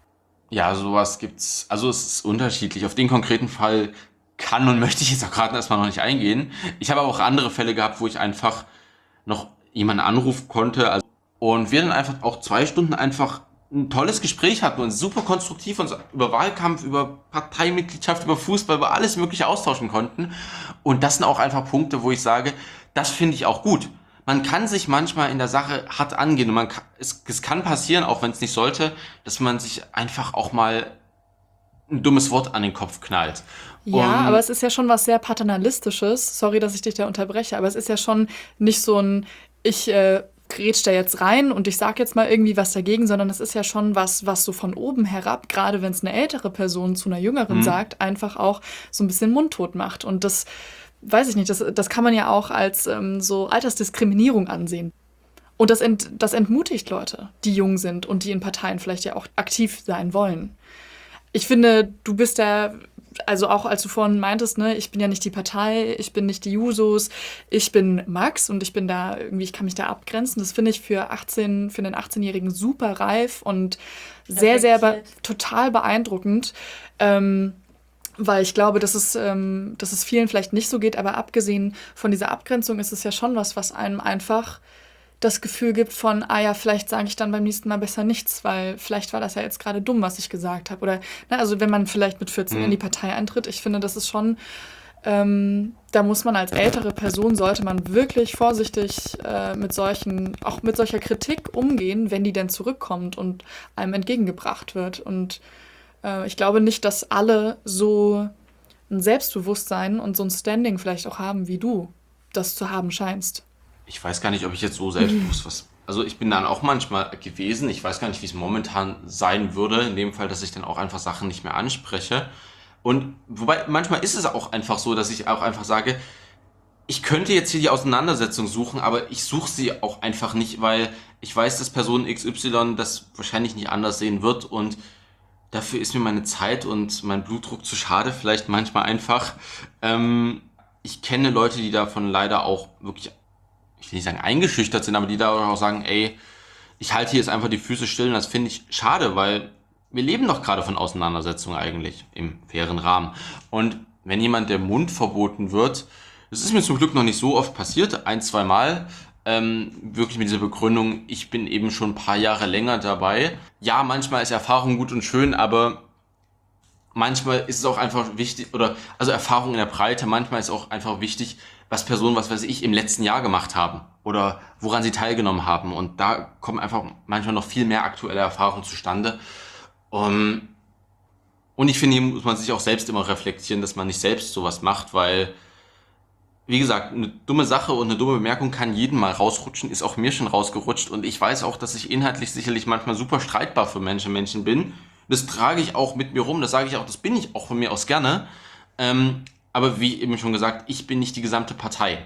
Ja, sowas gibt's. Also es ist unterschiedlich. Auf den konkreten Fall kann und möchte ich jetzt auch gerade erstmal noch nicht eingehen. Ich habe aber auch andere Fälle gehabt, wo ich einfach noch jemanden anrufen konnte. Und wir dann einfach auch 2 Stunden einfach ein tolles Gespräch hatten und super konstruktiv uns über Wahlkampf, über Parteimitgliedschaft, über Fußball, über alles Mögliche austauschen konnten. Und das sind auch einfach Punkte, wo ich sage, das finde ich auch gut. Man kann sich manchmal in der Sache hart angehen und es kann passieren, auch wenn es nicht sollte, dass man sich einfach auch mal ein dummes Wort an den Kopf knallt. Ja, aber es ist ja schon was sehr Paternalistisches. Sorry, dass ich dich da unterbreche, aber es ist ja schon nicht so ein, ich grätsch da jetzt rein und ich sag jetzt mal irgendwie was dagegen, sondern es ist ja schon was so von oben herab, gerade wenn es eine ältere Person zu einer jüngeren sagt, einfach auch so ein bisschen mundtot macht. Und das weiß ich nicht, das kann man ja auch als so Altersdiskriminierung ansehen. Und das entmutigt Leute, die jung sind und die in Parteien vielleicht ja auch aktiv sein wollen. Ich finde, du bist da, also auch als du vorhin meintest, ne, ich bin ja nicht die Partei, ich bin nicht die Jusos, ich bin Max und ich bin da irgendwie, ich kann mich da abgrenzen. Das finde ich für einen 18-Jährigen super reif und sehr, sehr total beeindruckend. Weil ich glaube, dass es vielen vielleicht nicht so geht, aber abgesehen von dieser Abgrenzung ist es ja schon was einem einfach das Gefühl gibt von, ja, vielleicht sage ich dann beim nächsten Mal besser nichts, weil vielleicht war das ja jetzt gerade dumm, was ich gesagt habe. Oder, also wenn man vielleicht mit 14 in die Partei eintritt, ich finde, das ist schon Da muss man als ältere Person, sollte man wirklich vorsichtig auch mit solcher Kritik umgehen, wenn die denn zurückkommt und einem entgegengebracht wird. Und ich glaube nicht, dass alle so ein Selbstbewusstsein und so ein Standing vielleicht auch haben, wie du das zu haben scheinst. Ich weiß gar nicht, ob ich jetzt so selbstbewusst was. Also ich bin dann auch manchmal gewesen. Ich weiß gar nicht, wie es momentan sein würde. In dem Fall, dass ich dann auch einfach Sachen nicht mehr anspreche. Und wobei manchmal ist es auch einfach so, dass ich auch einfach sage, ich könnte jetzt hier die Auseinandersetzung suchen, aber ich suche sie auch einfach nicht, weil ich weiß, dass Person XY das wahrscheinlich nicht anders sehen wird und dafür ist mir meine Zeit und mein Blutdruck zu schade, vielleicht manchmal einfach. Ich kenne Leute, die davon leider auch wirklich, ich will nicht sagen eingeschüchtert sind, aber die da auch sagen, ey, ich halte hier jetzt einfach die Füße still und das finde ich schade, weil wir leben doch gerade von Auseinandersetzungen eigentlich im fairen Rahmen. Und wenn jemand der Mund verboten wird, das ist mir zum Glück noch nicht so oft passiert, ein, zwei Mal, wirklich mit dieser Begründung, ich bin eben schon ein paar Jahre länger dabei. Ja, manchmal ist Erfahrung gut und schön, aber manchmal ist es auch einfach wichtig, oder also Erfahrung in der Breite, manchmal ist auch einfach wichtig, was Personen, was weiß ich, im letzten Jahr gemacht haben oder woran sie teilgenommen haben. Und da kommen einfach manchmal noch viel mehr aktuelle Erfahrungen zustande. Um, und ich finde, hier muss man sich auch selbst immer reflektieren, dass man nicht selbst sowas macht, weil, wie gesagt, eine dumme Sache und eine dumme Bemerkung kann jeden mal rausrutschen, ist auch mir schon rausgerutscht und ich weiß auch, dass ich inhaltlich sicherlich manchmal super streitbar für Menschen bin. Das trage ich auch mit mir rum, das sage ich auch, das bin ich auch von mir aus gerne. Aber wie eben schon gesagt, ich bin nicht die gesamte Partei.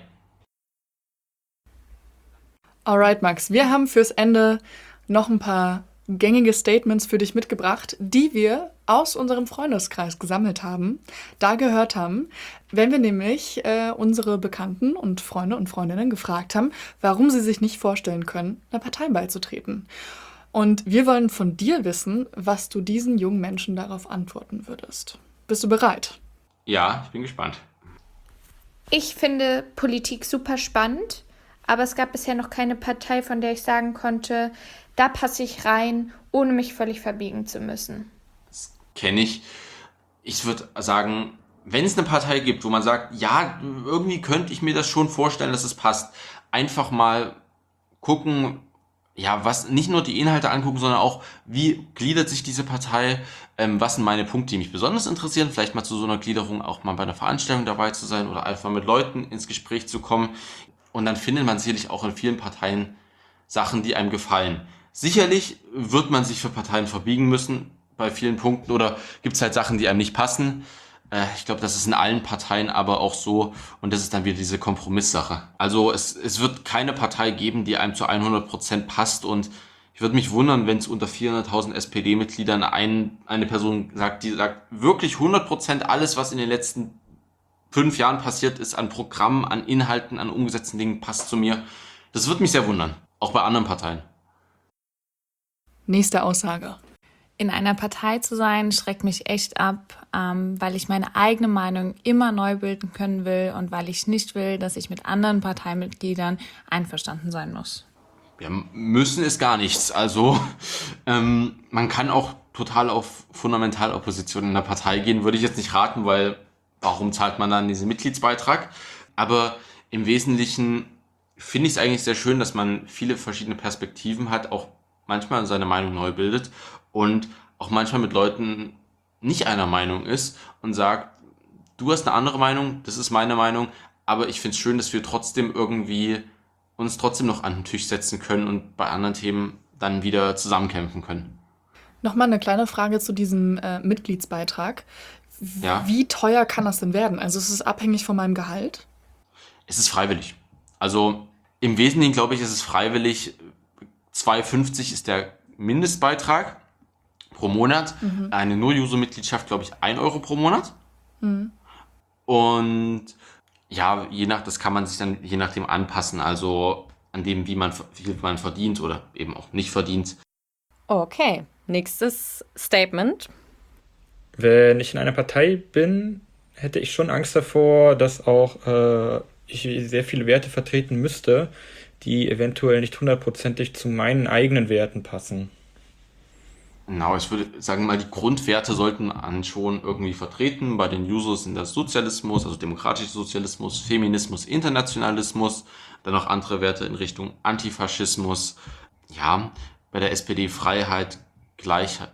Alright, Max, wir haben fürs Ende noch ein paar gängige Statements für dich mitgebracht, die wir aus unserem Freundeskreis gesammelt haben, da gehört haben, wenn wir nämlich unsere Bekannten und Freunde und Freundinnen gefragt haben, warum sie sich nicht vorstellen können, einer Partei beizutreten. Und wir wollen von dir wissen, was du diesen jungen Menschen darauf antworten würdest. Bist du bereit? Ja, ich bin gespannt. Ich finde Politik super spannend, aber es gab bisher noch keine Partei, von der ich sagen konnte, da passe ich rein, ohne mich völlig verbiegen zu müssen. Das kenne ich. Ich würde sagen, wenn es eine Partei gibt, wo man sagt, ja, irgendwie könnte ich mir das schon vorstellen, dass es passt, einfach mal gucken, ja, was nicht nur die Inhalte angucken, sondern auch, wie gliedert sich diese Partei, was sind meine Punkte, die mich besonders interessieren, vielleicht mal zu so einer Gliederung auch mal bei einer Veranstaltung dabei zu sein oder einfach mit Leuten ins Gespräch zu kommen. Und dann findet man sicherlich auch in vielen Parteien Sachen, die einem gefallen. Sicherlich wird man sich für Parteien verbiegen müssen bei vielen Punkten oder gibt es halt Sachen, die einem nicht passen. Ich glaube, das ist in allen Parteien aber auch so und das ist dann wieder diese Kompromisssache. Also es wird keine Partei geben, die einem zu 100% passt und ich würde mich wundern, wenn es unter 400.000 SPD-Mitgliedern eine Person sagt, die sagt wirklich 100% alles, was in den letzten 5 Jahren passiert ist, an Programmen, an Inhalten, an umgesetzten Dingen, passt zu mir. Das würde mich sehr wundern, auch bei anderen Parteien. Nächste Aussage. In einer Partei zu sein, schreckt mich echt ab, weil ich meine eigene Meinung immer neu bilden können will und weil ich nicht will, dass ich mit anderen Parteimitgliedern einverstanden sein muss. Wir müssen es gar nichts. Also man kann auch total auf Fundamentalopposition in der Partei gehen, würde ich jetzt nicht raten, weil warum zahlt man dann diesen Mitgliedsbeitrag? Aber im Wesentlichen finde ich es eigentlich sehr schön, dass man viele verschiedene Perspektiven hat, auch manchmal seine Meinung neu bildet und auch manchmal mit Leuten nicht einer Meinung ist und sagt, du hast eine andere Meinung, das ist meine Meinung, aber ich finde es schön, dass wir trotzdem irgendwie uns trotzdem noch an den Tisch setzen können und bei anderen Themen dann wieder zusammenkämpfen können. Nochmal eine kleine Frage zu diesem Mitgliedsbeitrag. Ja. Wie teuer kann das denn werden? Also ist es abhängig von meinem Gehalt? Es ist freiwillig. Also im Wesentlichen, glaube ich, ist es freiwillig. 2,50 ist der Mindestbeitrag pro Monat. Eine Nur-User-Mitgliedschaft, glaube ich, 1 Euro pro Monat. Und ja, das kann man sich dann je nachdem anpassen, also an dem, wie viel man verdient oder eben auch nicht verdient. Okay, nächstes Statement. Wenn ich in einer Partei bin, hätte ich schon Angst davor, dass auch ich sehr viele Werte vertreten müsste, die eventuell nicht hundertprozentig zu meinen eigenen Werten passen. Genau, ich würde sagen mal, die Grundwerte sollten man schon irgendwie vertreten. Bei den Jusos sind das Sozialismus, also demokratischer Sozialismus, Feminismus, Internationalismus, dann noch andere Werte in Richtung Antifaschismus. Ja, bei der SPD Freiheit, Gleichheit,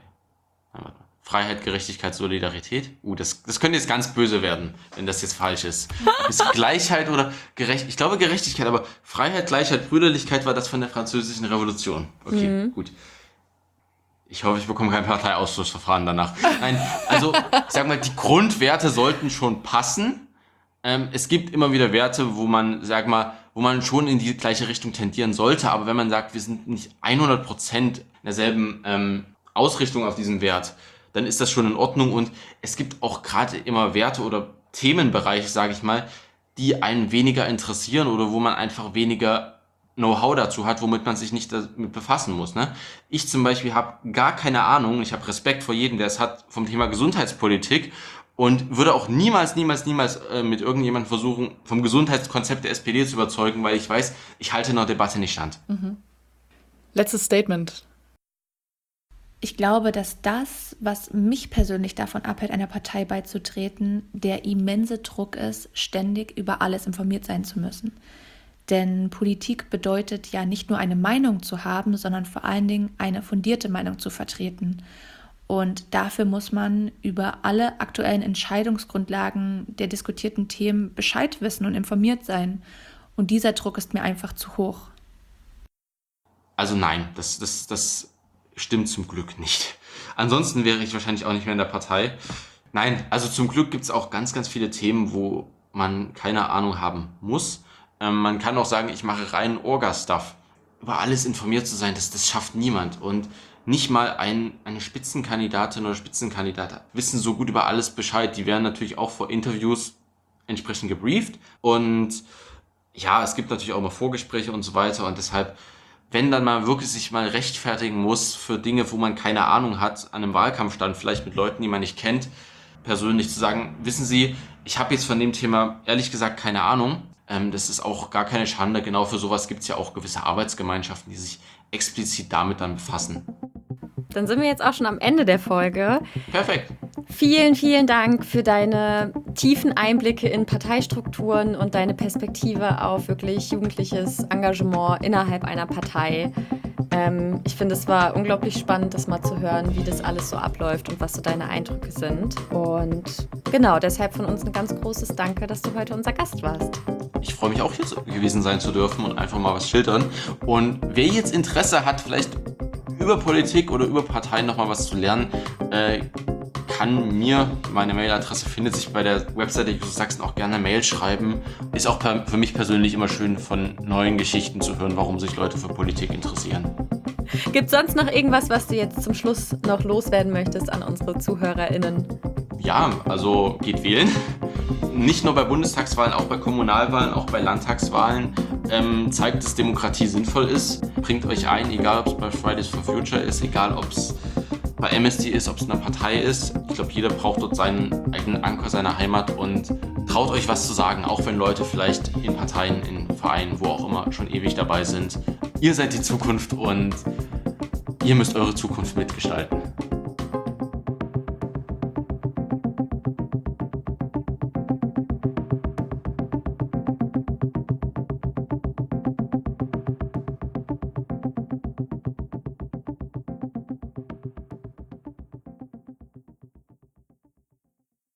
Freiheit, Gerechtigkeit, Solidarität. Das könnte jetzt ganz böse werden, wenn das jetzt falsch ist. Ist Gleichheit oder Gerechtigkeit? Ich glaube Gerechtigkeit, aber Freiheit, Gleichheit, Brüderlichkeit war das von der Französischen Revolution. Okay, gut. Ich hoffe, ich bekomme kein Parteiausschlussverfahren danach. Nein, also ich sag mal, die Grundwerte sollten schon passen. Es gibt immer wieder Werte, wo man schon in die gleiche Richtung tendieren sollte. Aber wenn man sagt, wir sind nicht 100% in derselben Ausrichtung auf diesen Wert, dann ist das schon in Ordnung. Und es gibt auch gerade immer Werte oder Themenbereiche, sage ich mal, die einen weniger interessieren oder wo man einfach weniger Know-how dazu hat, womit man sich nicht damit befassen muss. Ne? Ich zum Beispiel habe gar keine Ahnung, ich habe Respekt vor jedem, der es hat, vom Thema Gesundheitspolitik und würde auch niemals mit irgendjemandem versuchen, vom Gesundheitskonzept der SPD zu überzeugen, weil ich weiß, ich halte in einer Debatte nicht stand. Letztes Statement. Ich glaube, dass das, was mich persönlich davon abhält, einer Partei beizutreten, der immense Druck ist, ständig über alles informiert sein zu müssen. Denn Politik bedeutet ja nicht nur eine Meinung zu haben, sondern vor allen Dingen eine fundierte Meinung zu vertreten. Und dafür muss man über alle aktuellen Entscheidungsgrundlagen der diskutierten Themen Bescheid wissen und informiert sein. Und dieser Druck ist mir einfach zu hoch. Also nein, das stimmt zum Glück nicht. Ansonsten wäre ich wahrscheinlich auch nicht mehr in der Partei. Nein, also zum Glück gibt es auch ganz, ganz viele Themen, wo man keine Ahnung haben muss. Man kann auch sagen, ich mache rein Orga-Stuff. Über alles informiert zu sein, das schafft niemand. Und nicht mal eine Spitzenkandidatin oder Spitzenkandidat wissen so gut über alles Bescheid. Die werden natürlich auch vor Interviews entsprechend gebrieft. Und ja, es gibt natürlich auch immer Vorgespräche und so weiter. Und deshalb, wenn dann mal wirklich sich mal rechtfertigen muss für Dinge, wo man keine Ahnung hat, an einem Wahlkampfstand, vielleicht mit Leuten, die man nicht kennt, persönlich zu sagen, wissen Sie, ich habe jetzt von dem Thema ehrlich gesagt keine Ahnung. Das ist auch gar keine Schande. Genau für sowas gibt es ja auch gewisse Arbeitsgemeinschaften, die sich explizit damit dann befassen. Dann sind wir jetzt auch schon am Ende der Folge. Perfekt. Vielen, vielen Dank für deine tiefen Einblicke in Parteistrukturen und deine Perspektive auf wirklich jugendliches Engagement innerhalb einer Partei. Ich finde, es war unglaublich spannend, das mal zu hören, wie das alles so abläuft und was so deine Eindrücke sind. Und genau, deshalb von uns ein ganz großes Danke, dass du heute unser Gast warst. Ich freue mich auch, hier gewesen sein zu dürfen und einfach mal was schildern. Und wer jetzt Interesse hat, vielleicht über Politik oder über Parteien nochmal was zu lernen, kann mir, meine Mailadresse findet sich bei der Webseite Jusos Sachsen, auch gerne Mail schreiben. Ist auch für mich persönlich immer schön, von neuen Geschichten zu hören, warum sich Leute für Politik interessieren. Gibt es sonst noch irgendwas, was du jetzt zum Schluss noch loswerden möchtest an unsere ZuhörerInnen? Ja, also geht wählen. Nicht nur bei Bundestagswahlen, auch bei Kommunalwahlen, auch bei Landtagswahlen. Zeigt, dass Demokratie sinnvoll ist. Bringt euch ein, egal ob es bei Fridays for Future ist, egal ob es bei Amnesty ist, ob es eine Partei ist. Ich glaube, jeder braucht dort seinen eigenen Anker, seine Heimat und traut euch was zu sagen, auch wenn Leute vielleicht in Parteien, in Vereinen, wo auch immer, schon ewig dabei sind. Ihr seid die Zukunft und ihr müsst eure Zukunft mitgestalten.